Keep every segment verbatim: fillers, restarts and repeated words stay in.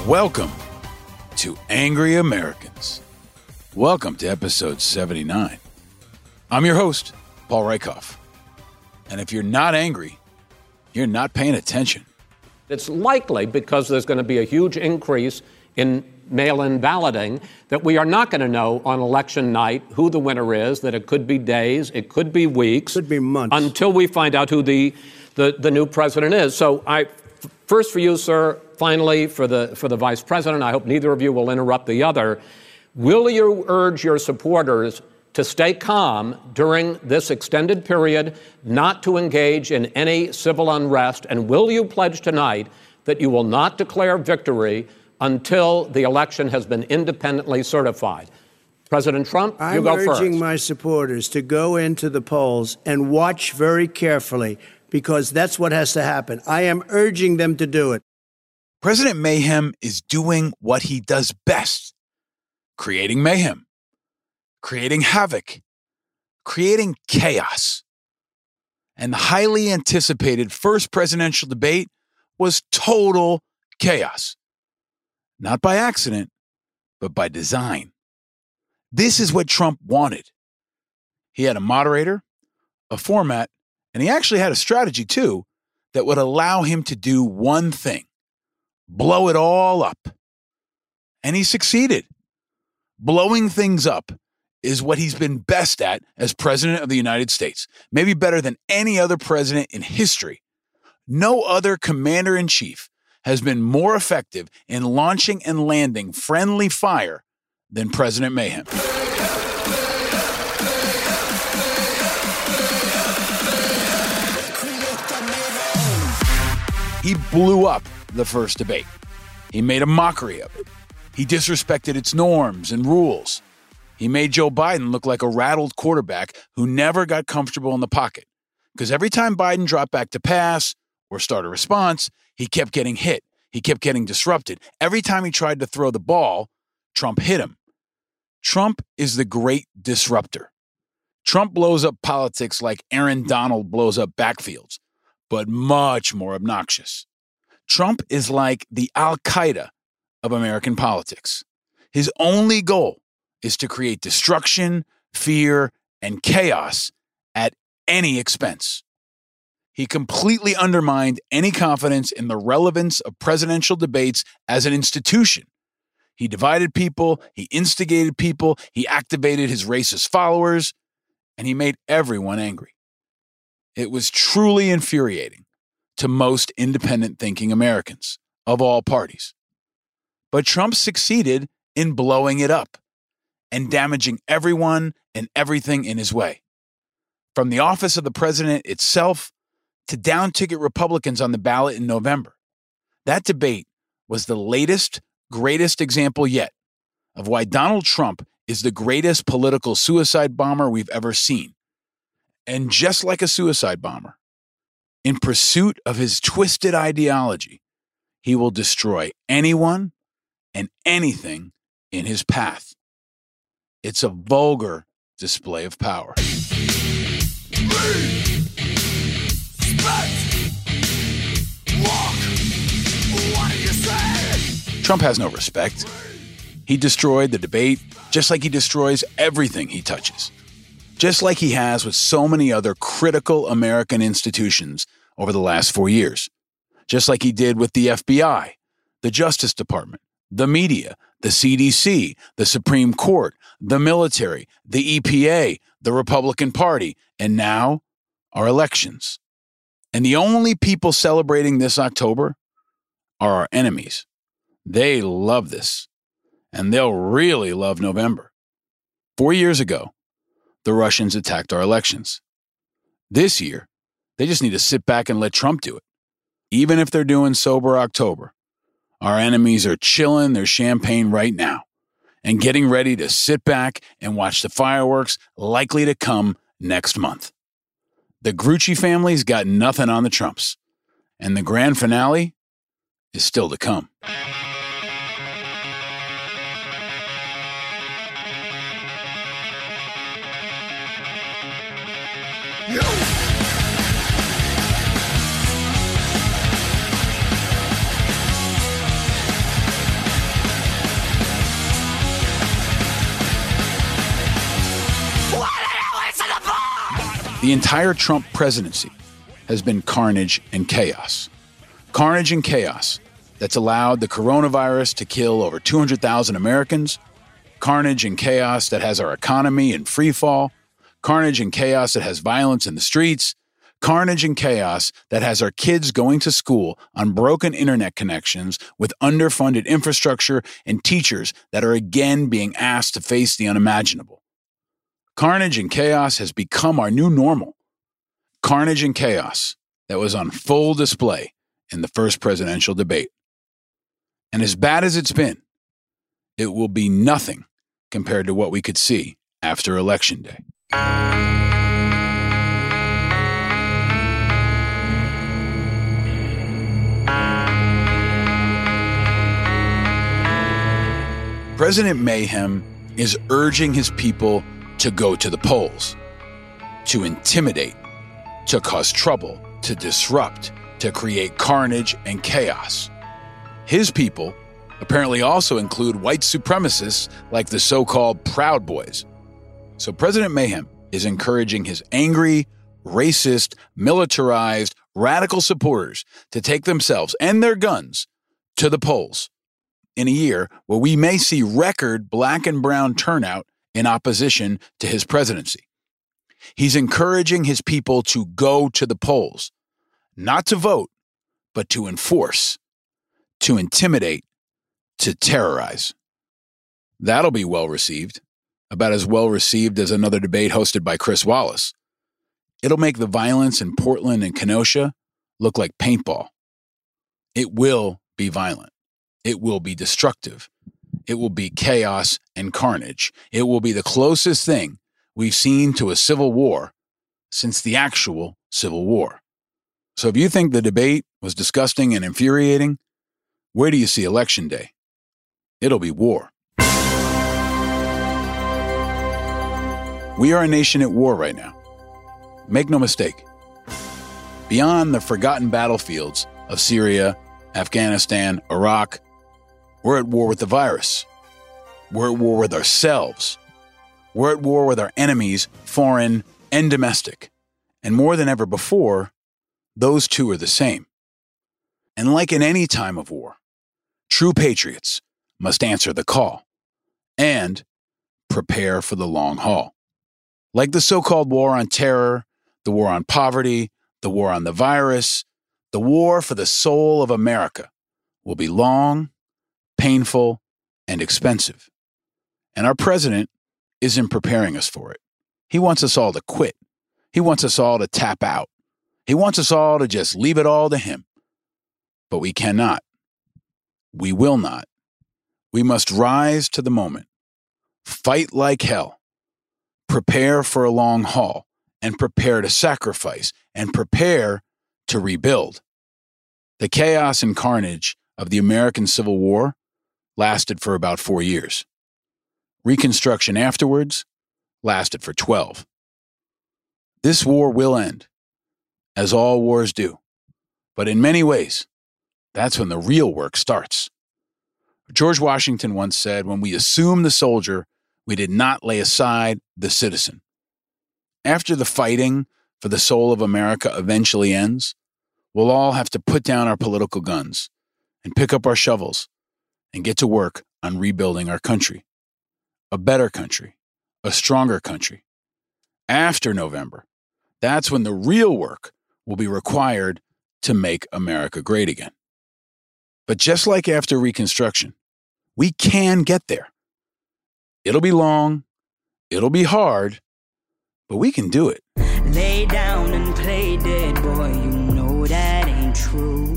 Welcome to Angry Americans. Welcome to episode seventy-nine. I'm your host, Paul Rakoff. And if you're not angry, you're not paying attention. It's likely, because there's going to be a huge increase in mail-in balloting, that we are not going to know on election night who the winner is, that it could be days, it could be weeks. Could be months. Until we find out who the, the, the new president is. So I, first for you, sir, finally for the, for the vice president, I hope neither of you will interrupt the other. Will you urge your supporters to stay calm during this extended period, not to engage in any civil unrest? And will you pledge tonight that you will not declare victory until the election has been independently certified? President Trump, I'm you go first. I'm urging my supporters to go into the polls and watch very carefully, because that's what has to happen. I am urging them to do it. President Mayhem is doing what he does best: creating mayhem, creating havoc, creating chaos. And the highly anticipated first presidential debate was total chaos. Not by accident, but by design. This is what Trump wanted. He had a moderator, a format, and he actually had a strategy too that would allow him to do one thing: blow it all up. And he succeeded. Blowing things up is what he's been best at as president of the United States, maybe better than any other president in history. No other commander-in-chief has been more effective in launching and landing friendly fire than President Mayhem. He blew up the first debate. He made a mockery of it. He disrespected its norms and rules. He made Joe Biden look like a rattled quarterback who never got comfortable in the pocket. Because every time Biden dropped back to pass or start a response, he kept getting hit. He kept getting disrupted. Every time he tried to throw the ball, Trump hit him. Trump is the great disruptor. Trump blows up politics like Aaron Donald blows up backfields, but much more obnoxious. Trump is like the Al-Qaeda of American politics. His only goal is to create destruction, fear, and chaos at any expense. He completely undermined any confidence in the relevance of presidential debates as an institution. He divided people, he instigated people, he activated his racist followers, and he made everyone angry. It was truly infuriating to most independent-thinking Americans of all parties. But Trump succeeded in blowing it up and damaging everyone and everything in his way. From the office of the president itself to down-ticket Republicans on the ballot in November. That debate was the latest, greatest example yet of why Donald Trump is the greatest political suicide bomber we've ever seen. And just like a suicide bomber, in pursuit of his twisted ideology, he will destroy anyone and anything in his path. It's a vulgar display of power. Trump has no respect. He destroyed the debate just like he destroys everything he touches. Just like he has with so many other critical American institutions over the last four years. Just like he did with the F B I, the Justice Department, the media, the C D C, the Supreme Court, the military, the E P A, the Republican Party, and now our elections. And the only people celebrating this October are our enemies. They love this, and they'll really love November. Four years ago, the Russians attacked our elections. This year, they just need to sit back and let Trump do it. Even if they're doing sober October, our enemies are chilling their champagne right now and getting ready to sit back and watch the fireworks likely to come next month. The Grucci family's got nothing on the Trumps, and the grand finale is still to come. The entire Trump presidency has been carnage and chaos. Carnage and chaos that's allowed the coronavirus to kill over two hundred thousand Americans. Carnage and chaos that has our economy in free fall. Carnage and chaos that has violence in the streets. Carnage and chaos that has our kids going to school on broken internet connections with underfunded infrastructure and teachers that are again being asked to face the unimaginable. Carnage and chaos has become our new normal. Carnage and chaos that was on full display in the first presidential debate. And as bad as it's been, it will be nothing compared to what we could see after Election Day. President Mayhem is urging his people to go to the polls, to intimidate, to cause trouble, to disrupt, to create carnage and chaos. His people apparently also include white supremacists like the so-called Proud Boys. So President Mayhem is encouraging his angry, racist, militarized, radical supporters to take themselves and their guns to the polls in a year where we may see record black and brown turnout in opposition to his presidency. He's encouraging his people to go to the polls, not to vote, but to enforce, to intimidate, to terrorize. That'll be well received, about as well received as another debate hosted by Chris Wallace. It'll make the violence in Portland and Kenosha look like paintball. It will be violent. It will be destructive. It will be chaos and carnage. It will be the closest thing we've seen to a civil war since the actual Civil War. So if you think the debate was disgusting and infuriating, where do you see Election Day? It'll be war. We are a nation at war right now. Make no mistake. Beyond the forgotten battlefields of Syria, Afghanistan, Iraq, we're at war with the virus. We're at war with ourselves. We're at war with our enemies, foreign and domestic. And more than ever before, those two are the same. And like in any time of war, true patriots must answer the call and prepare for the long haul. Like the so-called war on terror, the war on poverty, the war on the virus, the war for the soul of America will be long, painful, and expensive. And our president isn't preparing us for it. He wants us all to quit. He wants us all to tap out. He wants us all to just leave it all to him. But we cannot. We will not. We must rise to the moment, fight like hell, prepare for a long haul, and prepare to sacrifice, and prepare to rebuild. The chaos and carnage of the American Civil War lasted for about four years. Reconstruction afterwards lasted for twelve. This war will end, as all wars do. But in many ways, that's when the real work starts. George Washington once said, when we assume the soldier, we did not lay aside the citizen. After the fighting for the soul of America eventually ends, we'll all have to put down our political guns and pick up our shovels and get to work on rebuilding our country. A better country, a stronger country. After November, that's when the real work will be required to make America great again. But just like after Reconstruction, we can get there. It'll be long, it'll be hard, but we can do it. Lay down and play dead, boy, you know that ain't true.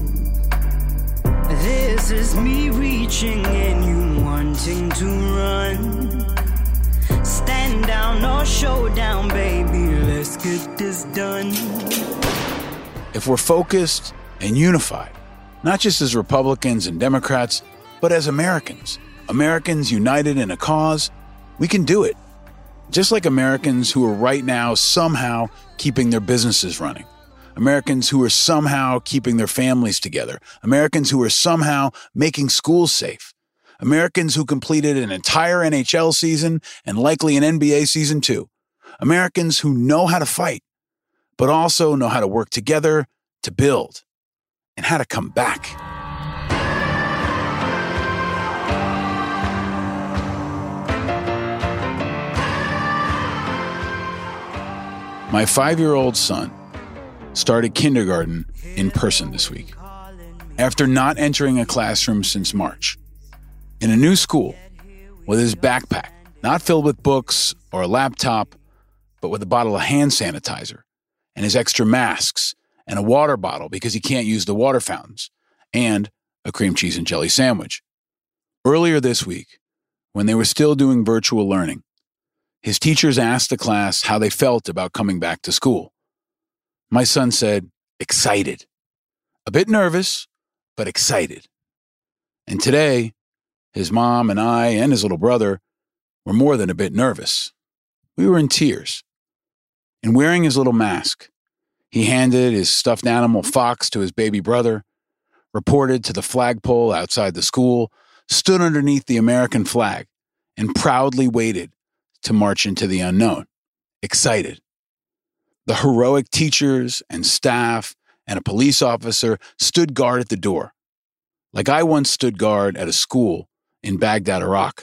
This is me reaching and you wanting to run. Stand down or show down, baby, let's get this done. If we're focused and unified, not just as Republicans and Democrats, but as Americans, Americans united in a cause, we can do it. Just like Americans who are right now somehow keeping their businesses running. Americans who are somehow keeping their families together. Americans who are somehow making schools safe. Americans who completed an entire N H L season and likely an N B A season too. Americans who know how to fight. but also know how to work together to build and how to come back. My five-year-old son started kindergarten in person this week, after not entering a classroom since March. In a new school, with his backpack, not filled with books or a laptop, but with a bottle of hand sanitizer, and his extra masks, and a water bottle because he can't use the water fountains, and a cream cheese and jelly sandwich. Earlier this week, when they were still doing virtual learning, his teachers asked the class how they felt about coming back to school. My son said, excited. A bit nervous, but excited. And today, his mom and I and his little brother were more than a bit nervous. We were in tears. And wearing his little mask, he handed his stuffed animal Fox to his baby brother, reported to the flagpole outside the school, stood underneath the American flag, and proudly waited to march into the unknown, excited. The heroic teachers and staff and a police officer stood guard at the door, like I once stood guard at a school in Baghdad, Iraq.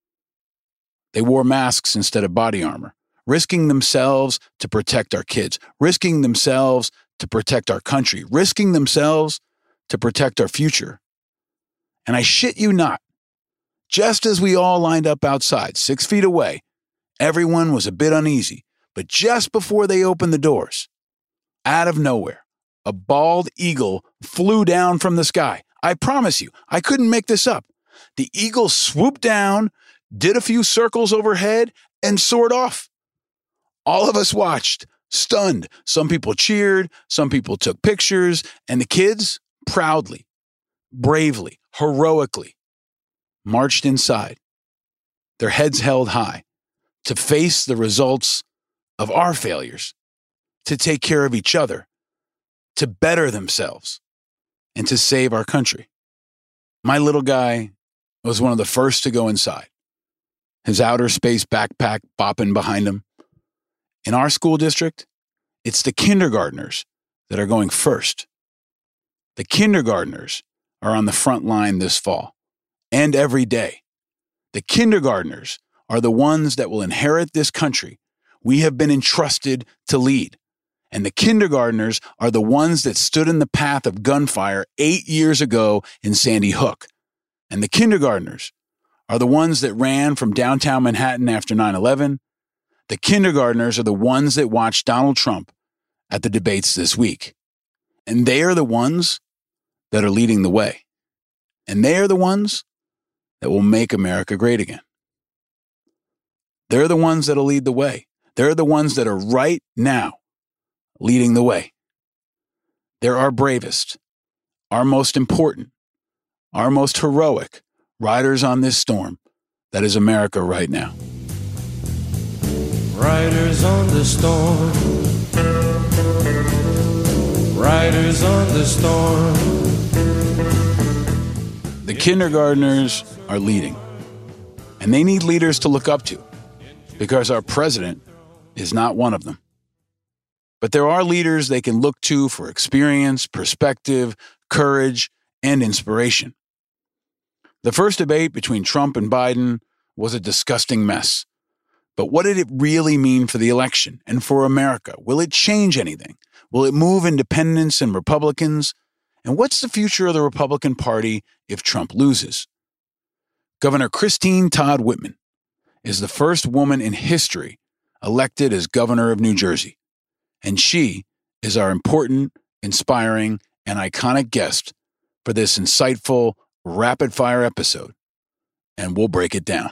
They wore masks instead of body armor, risking themselves to protect our kids, risking themselves to protect our country, risking themselves to protect our future. And I shit you not, just as we all lined up outside, six feet away, everyone was a bit uneasy, but just before they opened the doors, out of nowhere, a bald eagle flew down from the sky. I promise you, I couldn't make this up. The eagle swooped down, did a few circles overhead, and soared off. All of us watched, stunned. Some people cheered, some people took pictures, and the kids proudly, bravely, heroically marched inside, their heads held high, to face the results of our failures, to take care of each other, to better themselves, and to save our country. My little guy was one of the first to go inside, his outer space backpack bopping behind him. In our school district, it's the kindergartners that are going first. The kindergartners are on the front line this fall and every day. The kindergartners are the ones that will inherit this country we have been entrusted to lead. And the kindergartners are the ones that stood in the path of gunfire eight years ago in Sandy Hook. And the kindergartners are the ones that ran from downtown Manhattan after nine eleven. The kindergartners are the ones that watched Donald Trump at the debates this week. And they are the ones that are leading the way. And they are the ones that will make America great again. They're the ones that'll lead the way. They're the ones that are right now leading the way. They're our bravest, our most important, our most heroic riders on this storm that is America right now. Riders on the storm. Riders on the storm. The kindergartners are leading, and they need leaders to look up to, because our president is not one of them. But there are leaders they can look to for experience, perspective, courage, and inspiration. The first debate between Trump and Biden was a disgusting mess. But what did it really mean for the election and for America? Will it change anything? Will it move independents and Republicans? And what's the future of the Republican Party if Trump loses? Governor Christine Todd Whitman is the first woman in history elected as governor of New Jersey. And she is our important, inspiring, and iconic guest for this insightful, rapid-fire episode. And we'll break it down.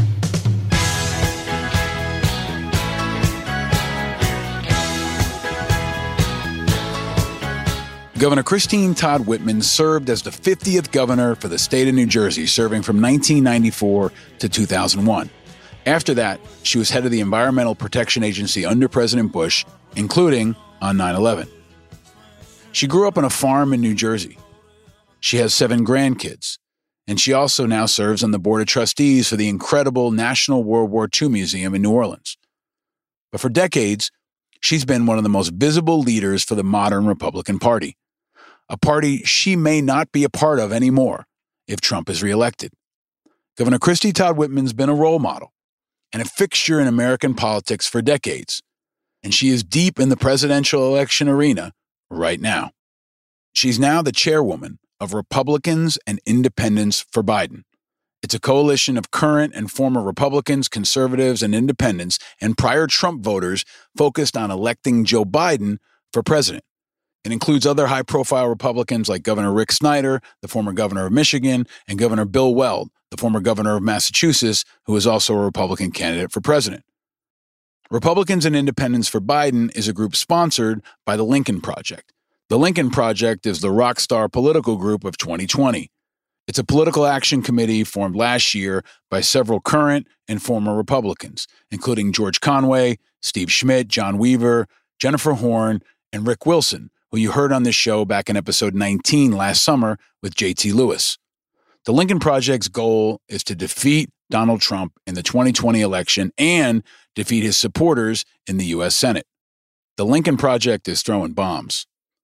Governor Christine Todd Whitman served as the fiftieth governor for the state of New Jersey, serving from nineteen ninety-four to two thousand one. After that, she was head of the Environmental Protection Agency under President Bush, including on nine eleven. She grew up on a farm in New Jersey. She has seven grandkids, and she also now serves on the Board of Trustees for the incredible National World War Two Museum in New Orleans. But for decades, She's been one of the most visible leaders for the modern Republican Party, a party she may not be a part of anymore if Trump is reelected. Governor Christie Todd Whitman's been a role model and a fixture in American politics for decades, and she is deep in the presidential election arena right now. She's now the chairwoman of Republicans and Independents for Biden. It's a coalition of current and former Republicans, conservatives, and independents, and prior Trump voters focused on electing Joe Biden for president. It includes other high-profile Republicans like Governor Rick Snyder, the former governor of Michigan, and Governor Bill Weld, the former governor of Massachusetts, who is also a Republican candidate for president. Republicans and Independents for Biden is a group sponsored by the Lincoln Project. The Lincoln Project is the rock star political group of twenty twenty. It's a political action committee formed last year by several current and former Republicans, including George Conway, Steve Schmidt, John Weaver, Jennifer Horn, and Rick Wilson, who you heard on this show back in episode nineteen last summer with J T Lewis. The Lincoln Project's goal is to defeat Donald Trump in the twenty twenty election and defeat his supporters in the U S Senate. The Lincoln Project is throwing bombs.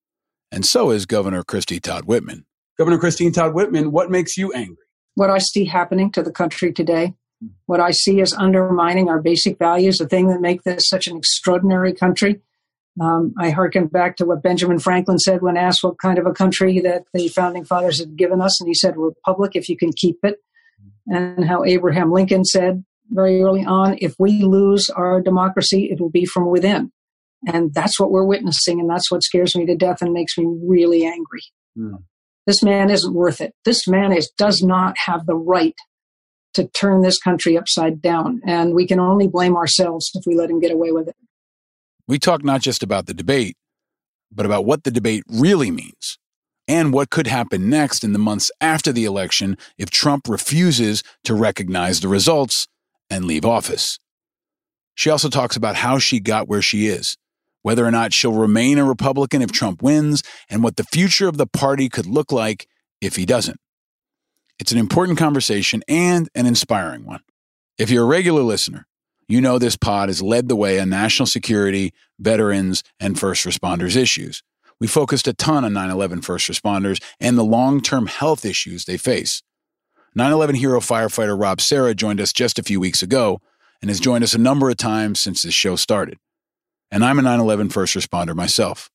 And so is Governor Christie Todd Whitman. Governor Christine Todd Whitman, what makes you angry? What I see happening to the country today, what I see is undermining our basic values, the thing that make this such an extraordinary country. Um, I hearken back to what Benjamin Franklin said when asked what kind of a country that the founding fathers had given us. And he said, republic, if you can keep it. And how Abraham Lincoln said very early on, if we lose our democracy, it will be from within. And that's what we're witnessing. And that's what scares me to death and makes me really angry. Mm. This man isn't worth it. This man is, does not have the right to turn this country upside down. And we can only blame ourselves if we let him get away with it. We talk not just about the debate, but about what the debate really means and what could happen next in the months after the election if Trump refuses to recognize the results and leave office. She also talks about how she got where she is, whether or not she'll remain a Republican if Trump wins, and what the future of the party could look like if he doesn't. It's an important conversation and an inspiring one. If you're a regular listener, you know this pod has led the way on national security, veterans, and first responders issues. We focused a ton on nine eleven first responders and the long-term health issues they face. nine eleven hero firefighter Rob Serra joined us just a few weeks ago and has joined us a number of times since this show started. And I'm a nine eleven first responder myself.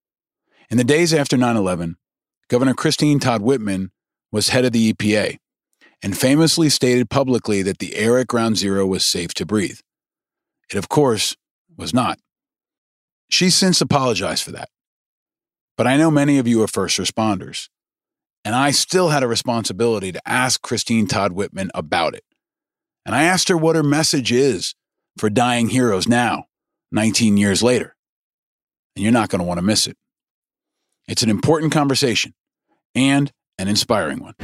In the days after nine eleven, Governor Christine Todd Whitman was head of the E P A and famously stated publicly that the air at Ground Zero was safe to breathe. It, of course, was not. She's since apologized for that. But I know many of you are first responders, and I still had a responsibility to ask Christine Todd Whitman about it. And I asked her what her message is for dying heroes now, nineteen years later. And you're not going to want to miss it. It's an important conversation and an inspiring one.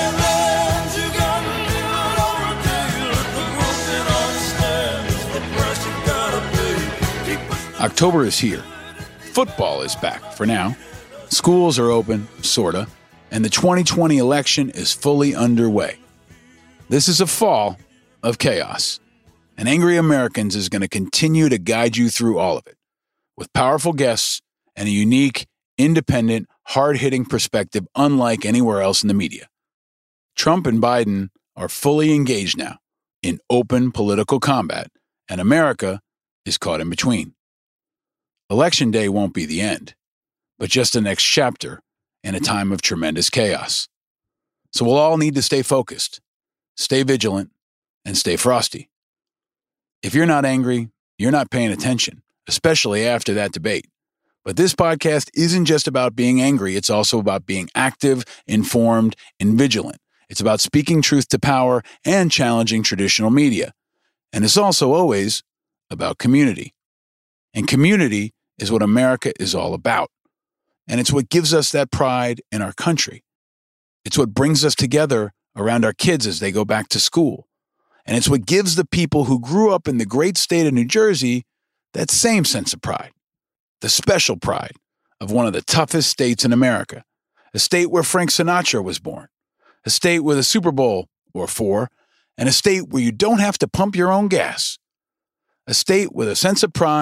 October is here. Football is back for now. Schools are open, sorta, and the twenty twenty election is fully underway. This is a fall of chaos, and Angry Americans is going to continue to guide you through all of it, with powerful guests and a unique, independent, hard-hitting perspective unlike anywhere else in the media. Trump and Biden are fully engaged now in open political combat, and America is caught in between. Election day won't be the end, but just the next chapter in a time of tremendous chaos. So we'll all need to stay focused, stay vigilant, and stay frosty. If you're not angry, you're not paying attention, especially after that debate. But this podcast isn't just about being angry. It's also about being active, informed, and vigilant. It's about speaking truth to power and challenging traditional media. And it's also always about community. And community is what America is all about. And it's what gives us that pride in our country. It's what brings us together around our kids as they go back to school. And it's what gives the people who grew up in the great state of New Jersey that same sense of pride, the special pride of one of the toughest states in America, a state where Frank Sinatra was born, a state with a Super Bowl or four, and a state where you don't have to pump your own gas, a state with a sense of pride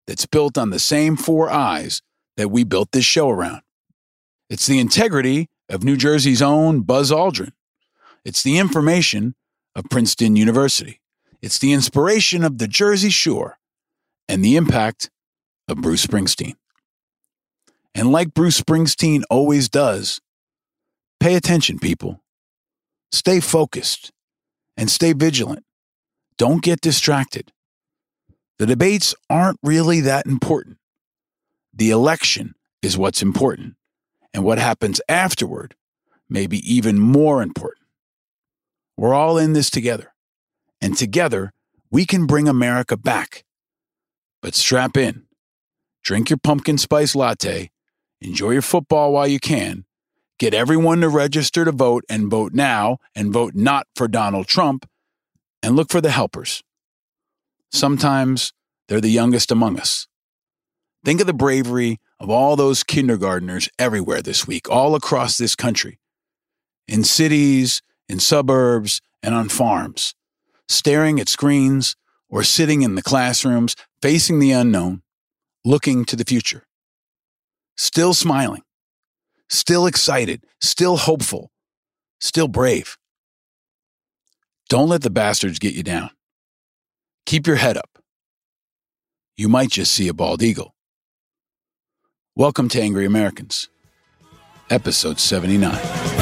that's built on the same four I's that we built this show around. It's the integrity of New Jersey's own Buzz Aldrin. It's the information of Princeton University. It's the inspiration of the Jersey Shore and the impact of Bruce Springsteen. And like Bruce Springsteen always does, pay attention, people. Stay focused and stay vigilant. Don't get distracted. The debates aren't really that important. The election is what's important, and what happens afterward may be even more important. We're all in this together, and together we can bring America back. But strap in, drink your pumpkin spice latte, enjoy your football while you can, get everyone to register to vote and vote now and vote not for Donald Trump, and look for the helpers. Sometimes they're the youngest among us. Think of the bravery of all those kindergartners everywhere this week, all across this country, in cities, in suburbs, and on farms, staring at screens or sitting in the classrooms, facing the unknown, looking to the future. Still smiling, still excited, still hopeful, still brave. Don't let the bastards get you down. Keep your head up. You might just see a bald eagle. Welcome to Angry Americans, episode seventy-nine.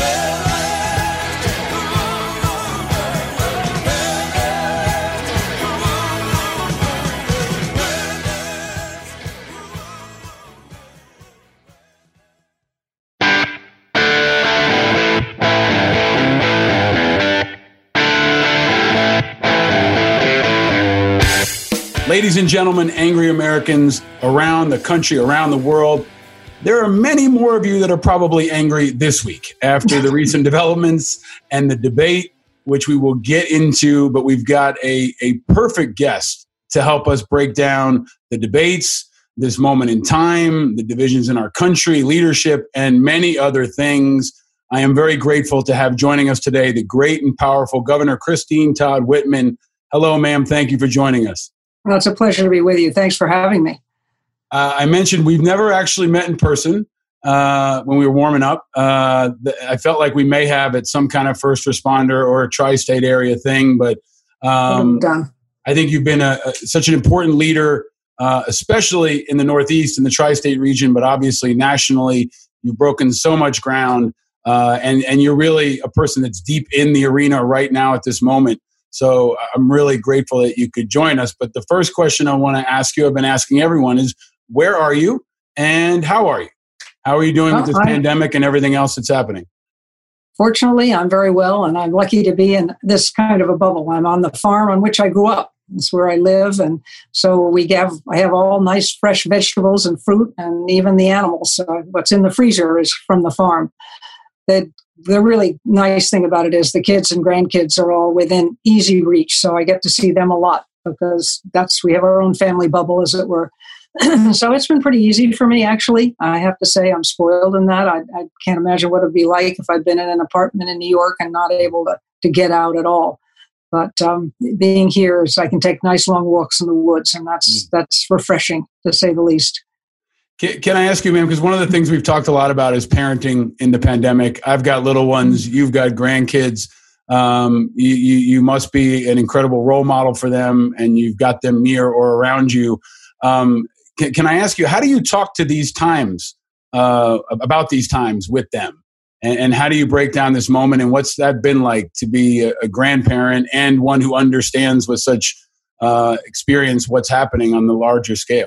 Ladies and gentlemen, angry Americans around the country, around the world, there are many more of you that are probably angry this week after the recent developments and the debate, which we will get into, but we've got a, a perfect guest to help us break down the debates, this moment in time, the divisions in our country, leadership, and many other things. I am very grateful to have joining us today the great and powerful Governor Christine Todd Whitman. Hello, ma'am. Thank you for joining us. Well, it's a pleasure to be with you. Thanks for having me. Uh, I mentioned we've never actually met in person uh, when we were warming up. Uh, th- I felt like we may have at some kind of first responder or a tri-state area thing, but um, done. I think you've been a, a, such an important leader, uh, especially in the Northeast and the tri-state region, but obviously nationally. You've broken so much ground, uh, and, and you're really a person that's deep in the arena right now at this moment. So I'm really grateful that you could join us. But the first question I want to ask you, I've been asking everyone, is where are you and how are you? How are you doing well, with this I, pandemic and everything else that's happening? Fortunately, I'm very well, and I'm lucky to be in this kind of a bubble. I'm on the farm on which I grew up. It's where I live. And so we have, I have all nice fresh vegetables and fruit, and even the animals. Uh, what's in the freezer is from the farm. The, the really nice thing about it is the kids and grandkids are all within easy reach. So I get to see them a lot because that's, we have our own family bubble, as it were. So it's been pretty easy for me, actually. I have to say I'm spoiled in that. I, I can't imagine what it would be like if I'd been in an apartment in New York and not able to, to get out at all. But um, being here is I can take nice long walks in the woods, and that's, that's refreshing, to say the least. Can, can I ask you, ma'am, because one of the things we've talked a lot about is parenting in the pandemic. I've got little ones. You've got grandkids. Um, you, you, you must be an incredible role model for them, and you've got them near or around you. Um, can, can I ask you, how do you talk to these times, uh, about these times with them? And, and how do you break down this moment? And what's that been like to be a, a grandparent and one who understands with such uh, experience what's happening on the larger scale?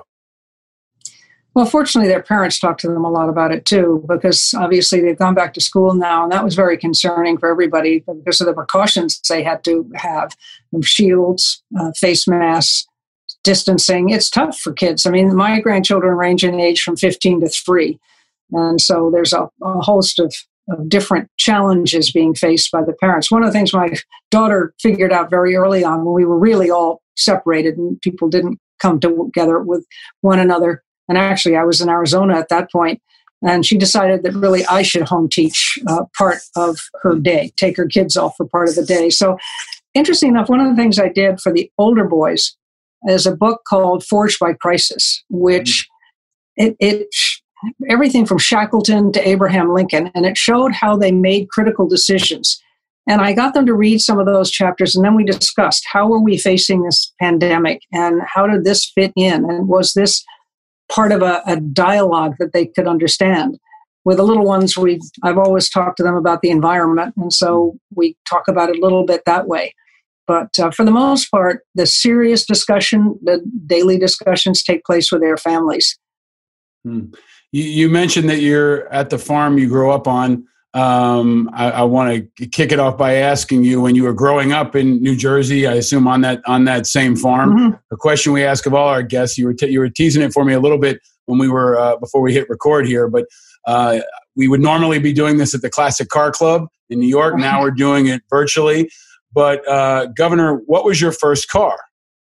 Well, fortunately, their parents talk to them a lot about it, too, because obviously they've gone back to school now, and that was very concerning for everybody because of the precautions they had to have, shields, uh, face masks, distancing. It's tough for kids. I mean, my grandchildren range in age from fifteen to three, and so there's a, a host of, of different challenges being faced by the parents. One of the things my daughter figured out very early on when we were really all separated and people didn't come together with one another. And actually, I was in Arizona at that point, and she decided that really I should home teach uh, part of her day, take her kids off for part of the day. So interesting enough, one of the things I did for the older boys, is a book called Forged by Crisis, which it, it everything from Shackleton to Abraham Lincoln, and it showed how they made critical decisions. And I got them to read some of those chapters, and then we discussed how are we facing this pandemic, and how did this fit in, and was this part of a, a dialogue that they could understand. With the little ones, we I've always talked to them about the environment, and so we talk about it a little bit that way. But uh, for the most part, the serious discussion, the daily discussions take place with their families. Hmm. You, you mentioned that you're at the farm you grew up on. Um, I, I want to kick it off by asking you, when you were growing up in New Jersey, I assume on that on that same farm, mm-hmm. a question we ask of all our guests. You were te- you were teasing it for me a little bit when we were uh, before we hit record here, but uh, we would normally be doing this at the Classic Car Club in New York. Now we're doing it virtually. But uh, Governor, what was your first car?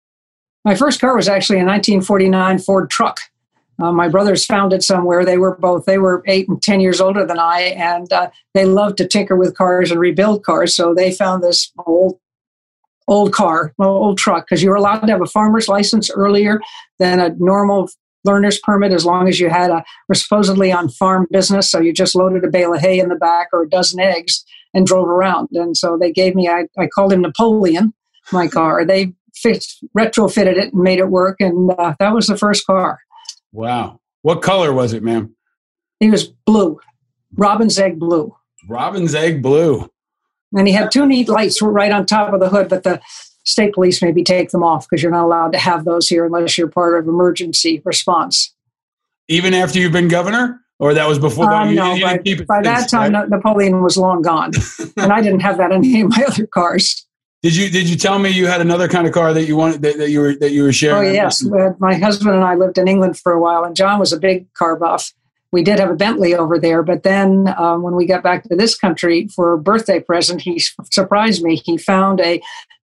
My first car was actually a nineteen forty-nine Ford truck. Uh, my brothers found it somewhere. They were both, they were eight and ten years older than I, and uh, they loved to tinker with cars and rebuild cars. So they found this old, old car, old truck, because you were allowed to have a farmer's license earlier than a normal learner's permit, as long as you had a, were supposedly on farm business. So you just loaded a bale of hay in the back or a dozen eggs and drove around. And so they gave me, I, I called him Napoleon, my car. They fixed, retrofitted it and made it work. And uh, that was the first car. Wow. What color was it, ma'am? He was blue, robin's egg blue. Robin's egg blue. And he had two neat lights right on top of the hood, but the state police maybe take them off because you're not allowed to have those here unless you're part of emergency response. Even after you've been governor? Or that was before? Um, you, no, you by, keep it by since, that time, right? Napoleon was long gone. And I didn't have that in any of my other cars. Did you Did you tell me you had another kind of car that you wanted that, that you were that you were sharing? Oh yes, my husband and I lived in England for a while, and John was a big car buff. We did have a Bentley over there, but then um, when we got back to this country for a birthday present, he surprised me. He found a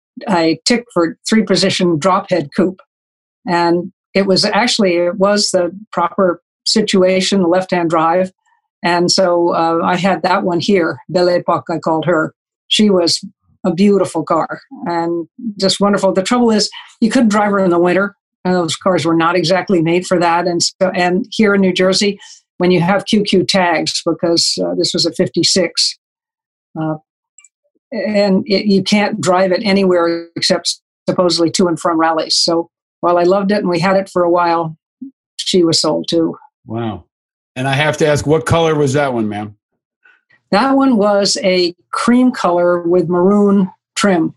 a Tickford three position drop head coupe, and it was actually it was the proper situation, the left hand drive, and so uh, I had that one here. Belle Epoque, I called her. She was a beautiful car and just wonderful. The trouble is you couldn't drive her in the winter. And those cars were not exactly made for that. And so, and here in New Jersey, when you have Q Q tags, because uh, this was a fifty-six, uh, and it, you can't drive it anywhere except supposedly to and from rallies. So while I loved it and we had it for a while, she was sold too. Wow. And I have to ask, what color was that one, ma'am? That one was a cream color with maroon trim.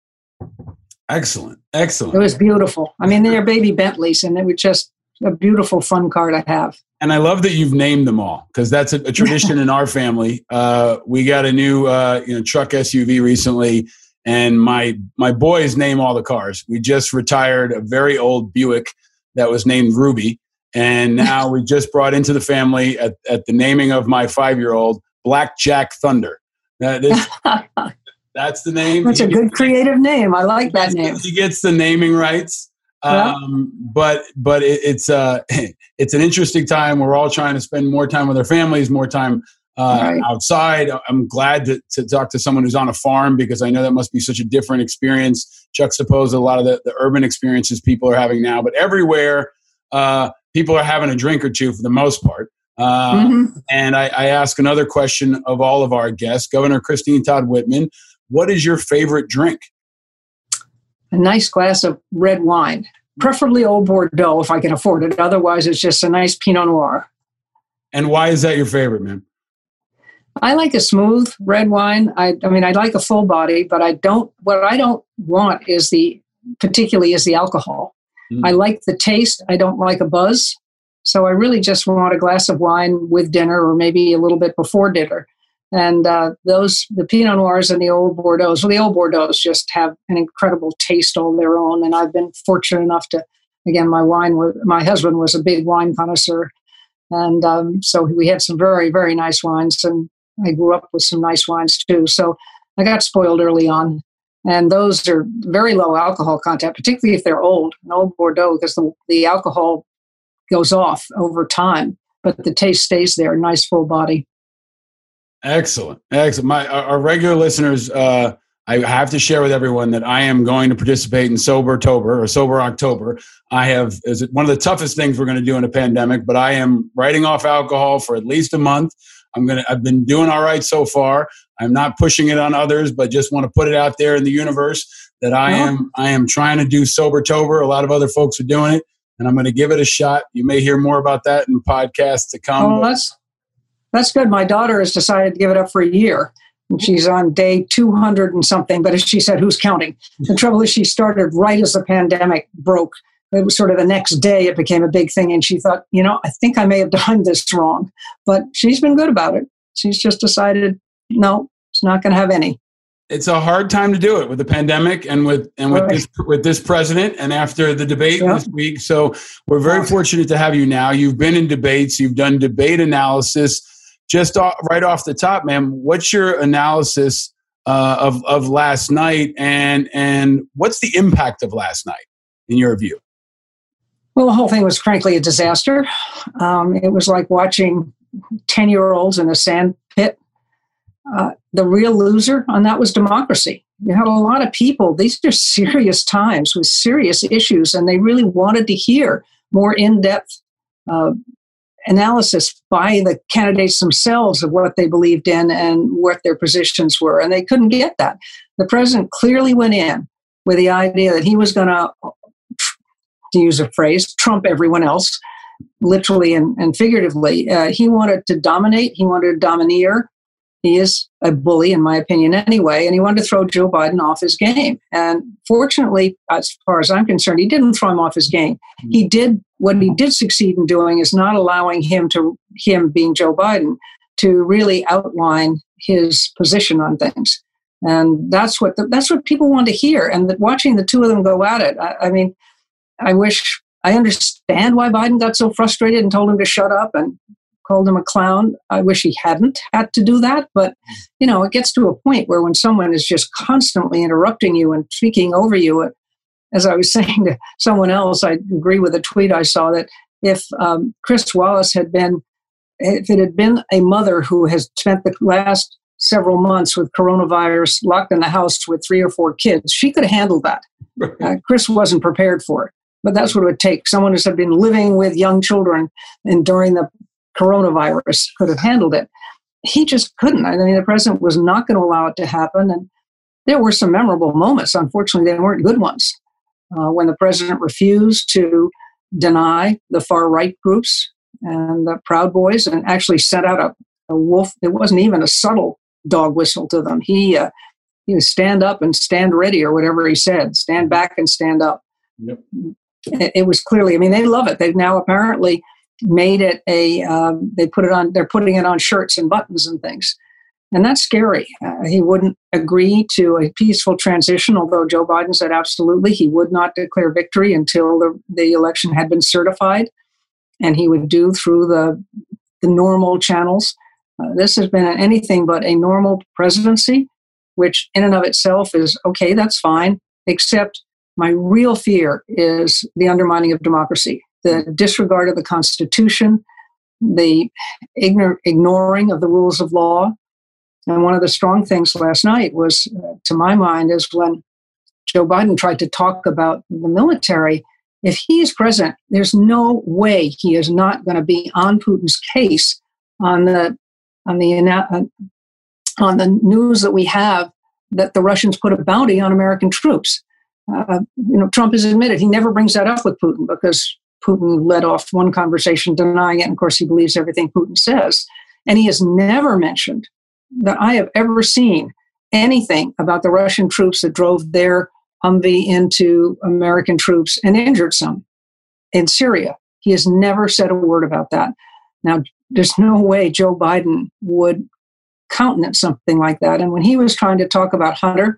Excellent. Excellent. It was beautiful. I mean, they're baby Bentleys, and it was just a beautiful, fun car to have. And I love that you've named them all, because that's a, a tradition in our family. Uh, we got a new uh, you know, truck S U V recently, and my my boys name all the cars. We just retired a very old Buick that was named Ruby, and now we just brought into the family at, at the naming of my five-year-old, Black Jack Thunder. That is, that's the name. That's a good creative name. I like that name. He gets the naming rights. Yeah. Um, but but it, it's uh, it's an interesting time. We're all trying to spend more time with our families, more time uh, right. outside. I'm glad to, to talk to someone who's on a farm, because I know that must be such a different experience, juxtaposed a lot of the, the urban experiences people are having now. But everywhere, uh, people are having a drink or two for the most part. Uh, mm-hmm. And I, I ask another question of all of our guests. Governor Christine Todd Whitman, what is your favorite drink? A nice glass of red wine, preferably Old Bordeaux if I can afford it. Otherwise, it's just a nice Pinot Noir. And why is that your favorite, man? I like a smooth red wine. I, I mean, I like a full body, but I don't. What I don't want is the, particularly, is the alcohol. Mm. I like the taste. I don't like a buzz. So I really just want a glass of wine with dinner, or maybe a little bit before dinner. And uh, those, the Pinot Noirs and the Old Bordeaux, well, the Old Bordeaux just have an incredible taste all their own. And I've been fortunate enough to, again, my wine, was, my husband was a big wine connoisseur. And um, so we had some very, very nice wines. And I grew up with some nice wines too. So I got spoiled early on. And those are very low alcohol content, particularly if they're old. An Old Bordeaux, because the, the alcohol goes off over time, but the taste stays there, nice full body. Excellent. Excellent. My, our regular listeners uh, I have to share with everyone that I am going to participate in Sobertober or Sober October. I have is one of the toughest things we're going to do in a pandemic, but I am writing off alcohol for at least a month. I'm going to, I've been doing all right so far. I'm not pushing it on others, but just want to put it out there in the universe that I Uh-huh. am, I am trying to do Sobertober. A lot of other folks are doing it, and I'm going to give it a shot. You may hear more about that in podcasts to come. Oh, that's that's good. My daughter has decided to give it up for a year. And she's on day two hundred and something, but as she said, who's counting? The trouble is she started right as the pandemic broke. It was sort of the next day it became a big thing. And she thought, you know, I think I may have done this wrong. But she's been good about it. She's just decided, no, it's not going to have any. It's a hard time to do it with the pandemic and with and with Right. this with this president and after the debate Yeah. this week. So we're very Yeah. fortunate to have you now. You've been in debates. You've done debate analysis. Just off, right off the top, ma'am, what's your analysis uh, of of last night, and and what's the impact of last night in your view? Well, the whole thing was frankly a disaster. Um, it was like watching ten-year-olds in a sand pit. Uh, the real loser on that was democracy. You had a lot of people. These are serious times with serious issues, and they really wanted to hear more in-depth uh, analysis by the candidates themselves of what they believed in and what their positions were, and they couldn't get that. The president clearly went in with the idea that he was going to, to use a phrase, trump everyone else, literally and, and figuratively. Uh, he wanted to dominate. He wanted to domineer. He is a bully, in my opinion, anyway, and he wanted to throw Joe Biden off his game. And fortunately, as far as I'm concerned, he didn't throw him off his game. He did, what he did succeed in doing is not allowing him to, him being Joe Biden, to really outline his position on things. And that's what the, that's what people want to hear. And that watching the two of them go at it, I, I mean, I wish, I understand why Biden got so frustrated and told him to shut up and called him a clown. I wish he hadn't had to do that. But, you know, it gets to a point where when someone is just constantly interrupting you and speaking over you, as I was saying to someone else, I agree with a tweet I saw that if um, Chris Wallace had been, if it had been a mother who has spent the last several months with coronavirus locked in the house with three or four kids, she could have handled that. Uh, Chris wasn't prepared for it. But that's what it would take. Someone who's been living with young children and during the coronavirus could have handled it. He just couldn't. I mean, the president was not going to allow it to happen. And there were some memorable moments. Unfortunately, they weren't good ones. Uh, when the president refused to deny the far-right groups and the Proud Boys and actually sent out a, a wolf. It wasn't even a subtle dog whistle to them. He, uh, he was stand up and stand ready or whatever he said, stand back and stand up. Yep. It, it was clearly, I mean, they love it. They've now apparently made it a, um, they put it on, they're putting it on shirts and buttons and things. And that's scary. Uh, he wouldn't agree to a peaceful transition, although Joe Biden said absolutely he would not declare victory until the, the election had been certified. And he would do through the, the normal channels. Uh, this has been anything but a normal presidency, which in and of itself is, okay, that's fine, except my real fear is the undermining of democracy, the disregard of the Constitution, the ignor- ignoring of the rules of law. And one of the strong things last night was, uh, to my mind, is when Joe Biden tried to talk about the military. If he's president, there's no way he is not going to be on Putin's case on the on the uh, on the news that we have that the Russians put a bounty on American troops. Uh, you know, Trump has admitted he never brings that up with Putin because Putin led off one conversation denying it. And of course, he believes everything Putin says. And he has never mentioned that I have ever seen anything about the Russian troops that drove their Humvee into American troops and injured some in Syria. He has never said a word about that. Now, there's no way Joe Biden would countenance something like that. And when he was trying to talk about Hunter,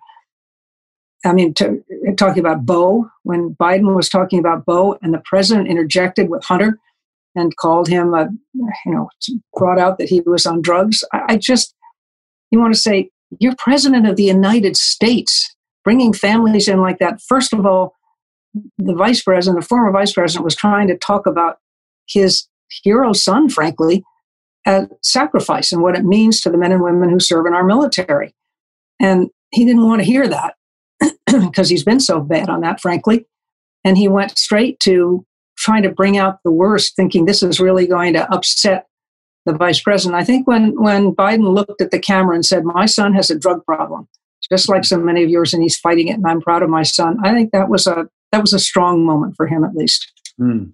I mean, to, talking about Bo, when Biden was talking about Bo and the president interjected with Hunter and called him, a, you know, brought out that he was on drugs. I, I just, you want to say, you're president of the United States, bringing families in like that. First of all, the vice president, the former vice president, was trying to talk about his hero son, frankly, uh, sacrifice and what it means to the men and women who serve in our military. And he didn't want to hear that because he's been so bad on that, frankly. And he went straight to trying to bring out the worst, thinking this is really going to upset the vice president. I think when, when Biden looked at the camera and said, my son has a drug problem, just like so many of yours, and he's fighting it, and I'm proud of my son, I think that was a that was a strong moment for him, at least. Mm.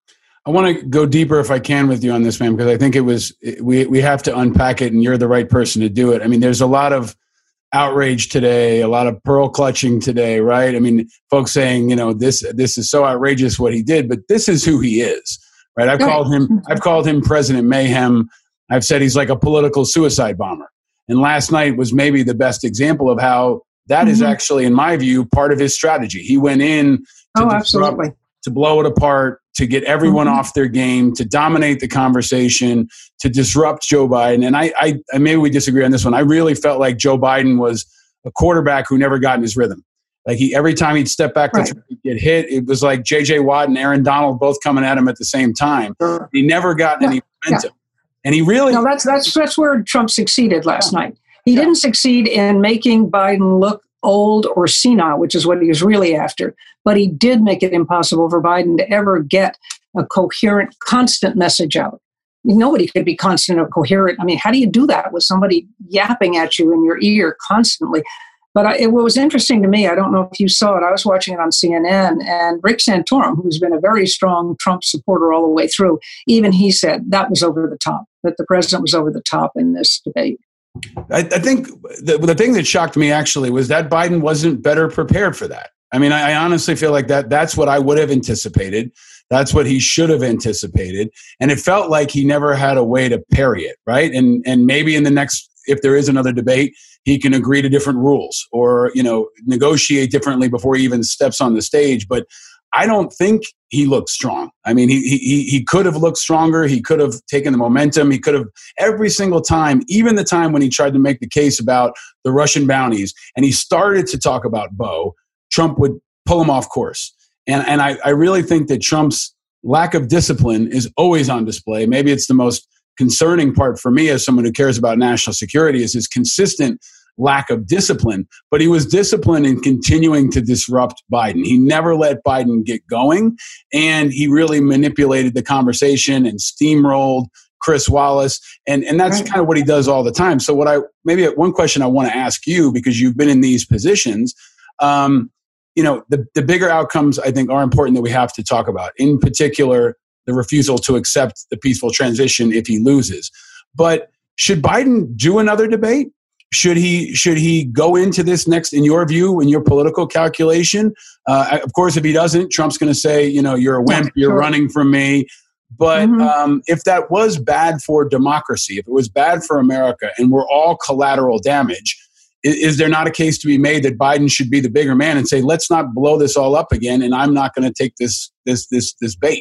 I want to go deeper, if I can, with you on this, man, because I think it was we we have to unpack it, and you're the right person to do it. I mean, there's a lot of outrage today, a lot of pearl clutching today, right? I mean, folks saying, you know, this this is so outrageous what he did, but this is who he is, right? I've right. called him I've called him President Mayhem. I've said he's like a political suicide bomber. And last night was maybe the best example of how that mm-hmm. is actually, in my view, part of his strategy. He went in to, oh, absolutely. to blow it apart, to get everyone mm-hmm. off their game, to dominate the conversation, to disrupt Joe Biden. And I, I, I, maybe we disagree on this one. I really felt like Joe Biden was a quarterback who never got in his rhythm. Like he, every time he'd step back right. to get hit, it was like J J Watt and Aaron Donald both coming at him at the same time. Sure. He never got yeah. any momentum. Yeah. And he really no. That's that's that's where Trump succeeded last yeah. night. He yeah. didn't succeed in making Biden look old or senile, which is what he was really after. But he did make it impossible for Biden to ever get a coherent, constant message out. Nobody could be constant or coherent. I mean, how do you do that with somebody yapping at you in your ear constantly? But I, it, what was interesting to me, I don't know if you saw it, I was watching it on C N N, and Rick Santorum, who's been a very strong Trump supporter all the way through, even he said that was over the top, that the president was over the top in this debate. I, I think the, the thing that shocked me actually was that Biden wasn't better prepared for that. I mean, I, I honestly feel like that that's what I would have anticipated. That's what he should have anticipated. And it felt like he never had a way to parry it, right? And and maybe in the next, if there is another debate, he can agree to different rules or, you know, negotiate differently before he even steps on the stage. But I don't think he looked strong. I mean, he he he could have looked stronger. He could have taken the momentum. He could have every single time, even the time when he tried to make the case about the Russian bounties and he started to talk about Beau, Trump would pull him off course. And and I, I really think that Trump's lack of discipline is always on display. Maybe it's the most concerning part for me as someone who cares about national security is his consistent lack of discipline. But he was disciplined in continuing to disrupt Biden. He never let Biden get going. And he really manipulated the conversation and steamrolled Chris Wallace. And, and that's right. kind of what he does all the time. So what I maybe one question I want to ask you, because you've been in these positions, um, you know, the, the bigger outcomes, I think, are important that we have to talk about. In particular, the refusal to accept the peaceful transition if he loses. But should Biden do another debate? Should he should he go into this next, in your view, in your political calculation? Uh, of course, if he doesn't, Trump's going to say, you know, you're a wimp, you're sure. running from me. But mm-hmm. um, if that was bad for democracy, if it was bad for America and we're all collateral damage, is there not a case to be made that Biden should be the bigger man and say, let's not blow this all up again, and I'm not going to take this this this this bait?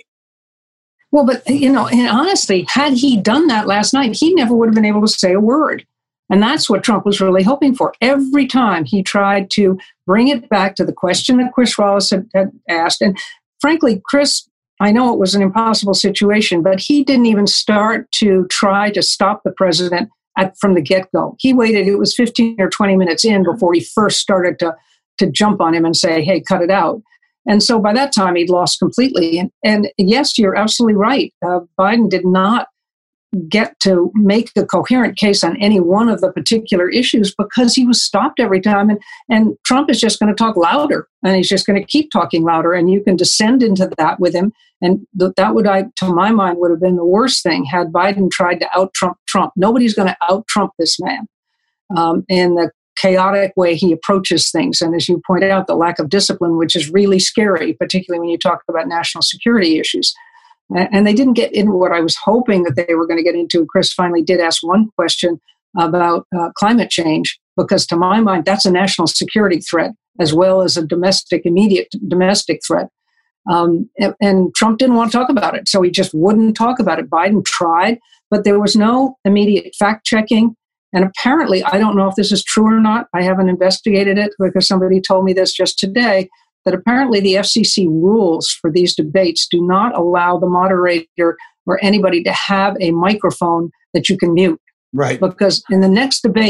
Well, but, you know, and honestly, had he done that last night, he never would have been able to say a word. And that's what Trump was really hoping for. Every time he tried to bring it back to the question that Chris Wallace had, had asked. And frankly, Chris, I know it was an impossible situation, but he didn't even start to try to stop the president At, from the get-go. He waited, it was fifteen or twenty minutes in before he first started to, to jump on him and say, hey, cut it out. And so by that time, he'd lost completely. And, and yes, you're absolutely right. Uh, Biden did not get to make a coherent case on any one of the particular issues because he was stopped every time. And, and Trump is just going to talk louder, and he's just going to keep talking louder, and you can descend into that with him. And th- that would, I, to my mind, would have been the worst thing had Biden tried to out-Trump Trump. Nobody's going to out-Trump this man um, in the chaotic way he approaches things. And as you pointed out, the lack of discipline, which is really scary, particularly when you talk about national security issues. And they didn't get into what I was hoping that they were going to get into. Chris finally did ask one question about uh, climate change, because to my mind, that's a national security threat as well as a domestic, immediate domestic threat. Um, and, and Trump didn't want to talk about it, so he just wouldn't talk about it. Biden tried, but there was no immediate fact-checking. And apparently, I don't know if this is true or not. I haven't investigated it because somebody told me this just today, that apparently the F C C rules for these debates do not allow the moderator or anybody to have a microphone that you can mute. Right. Because in the next debate,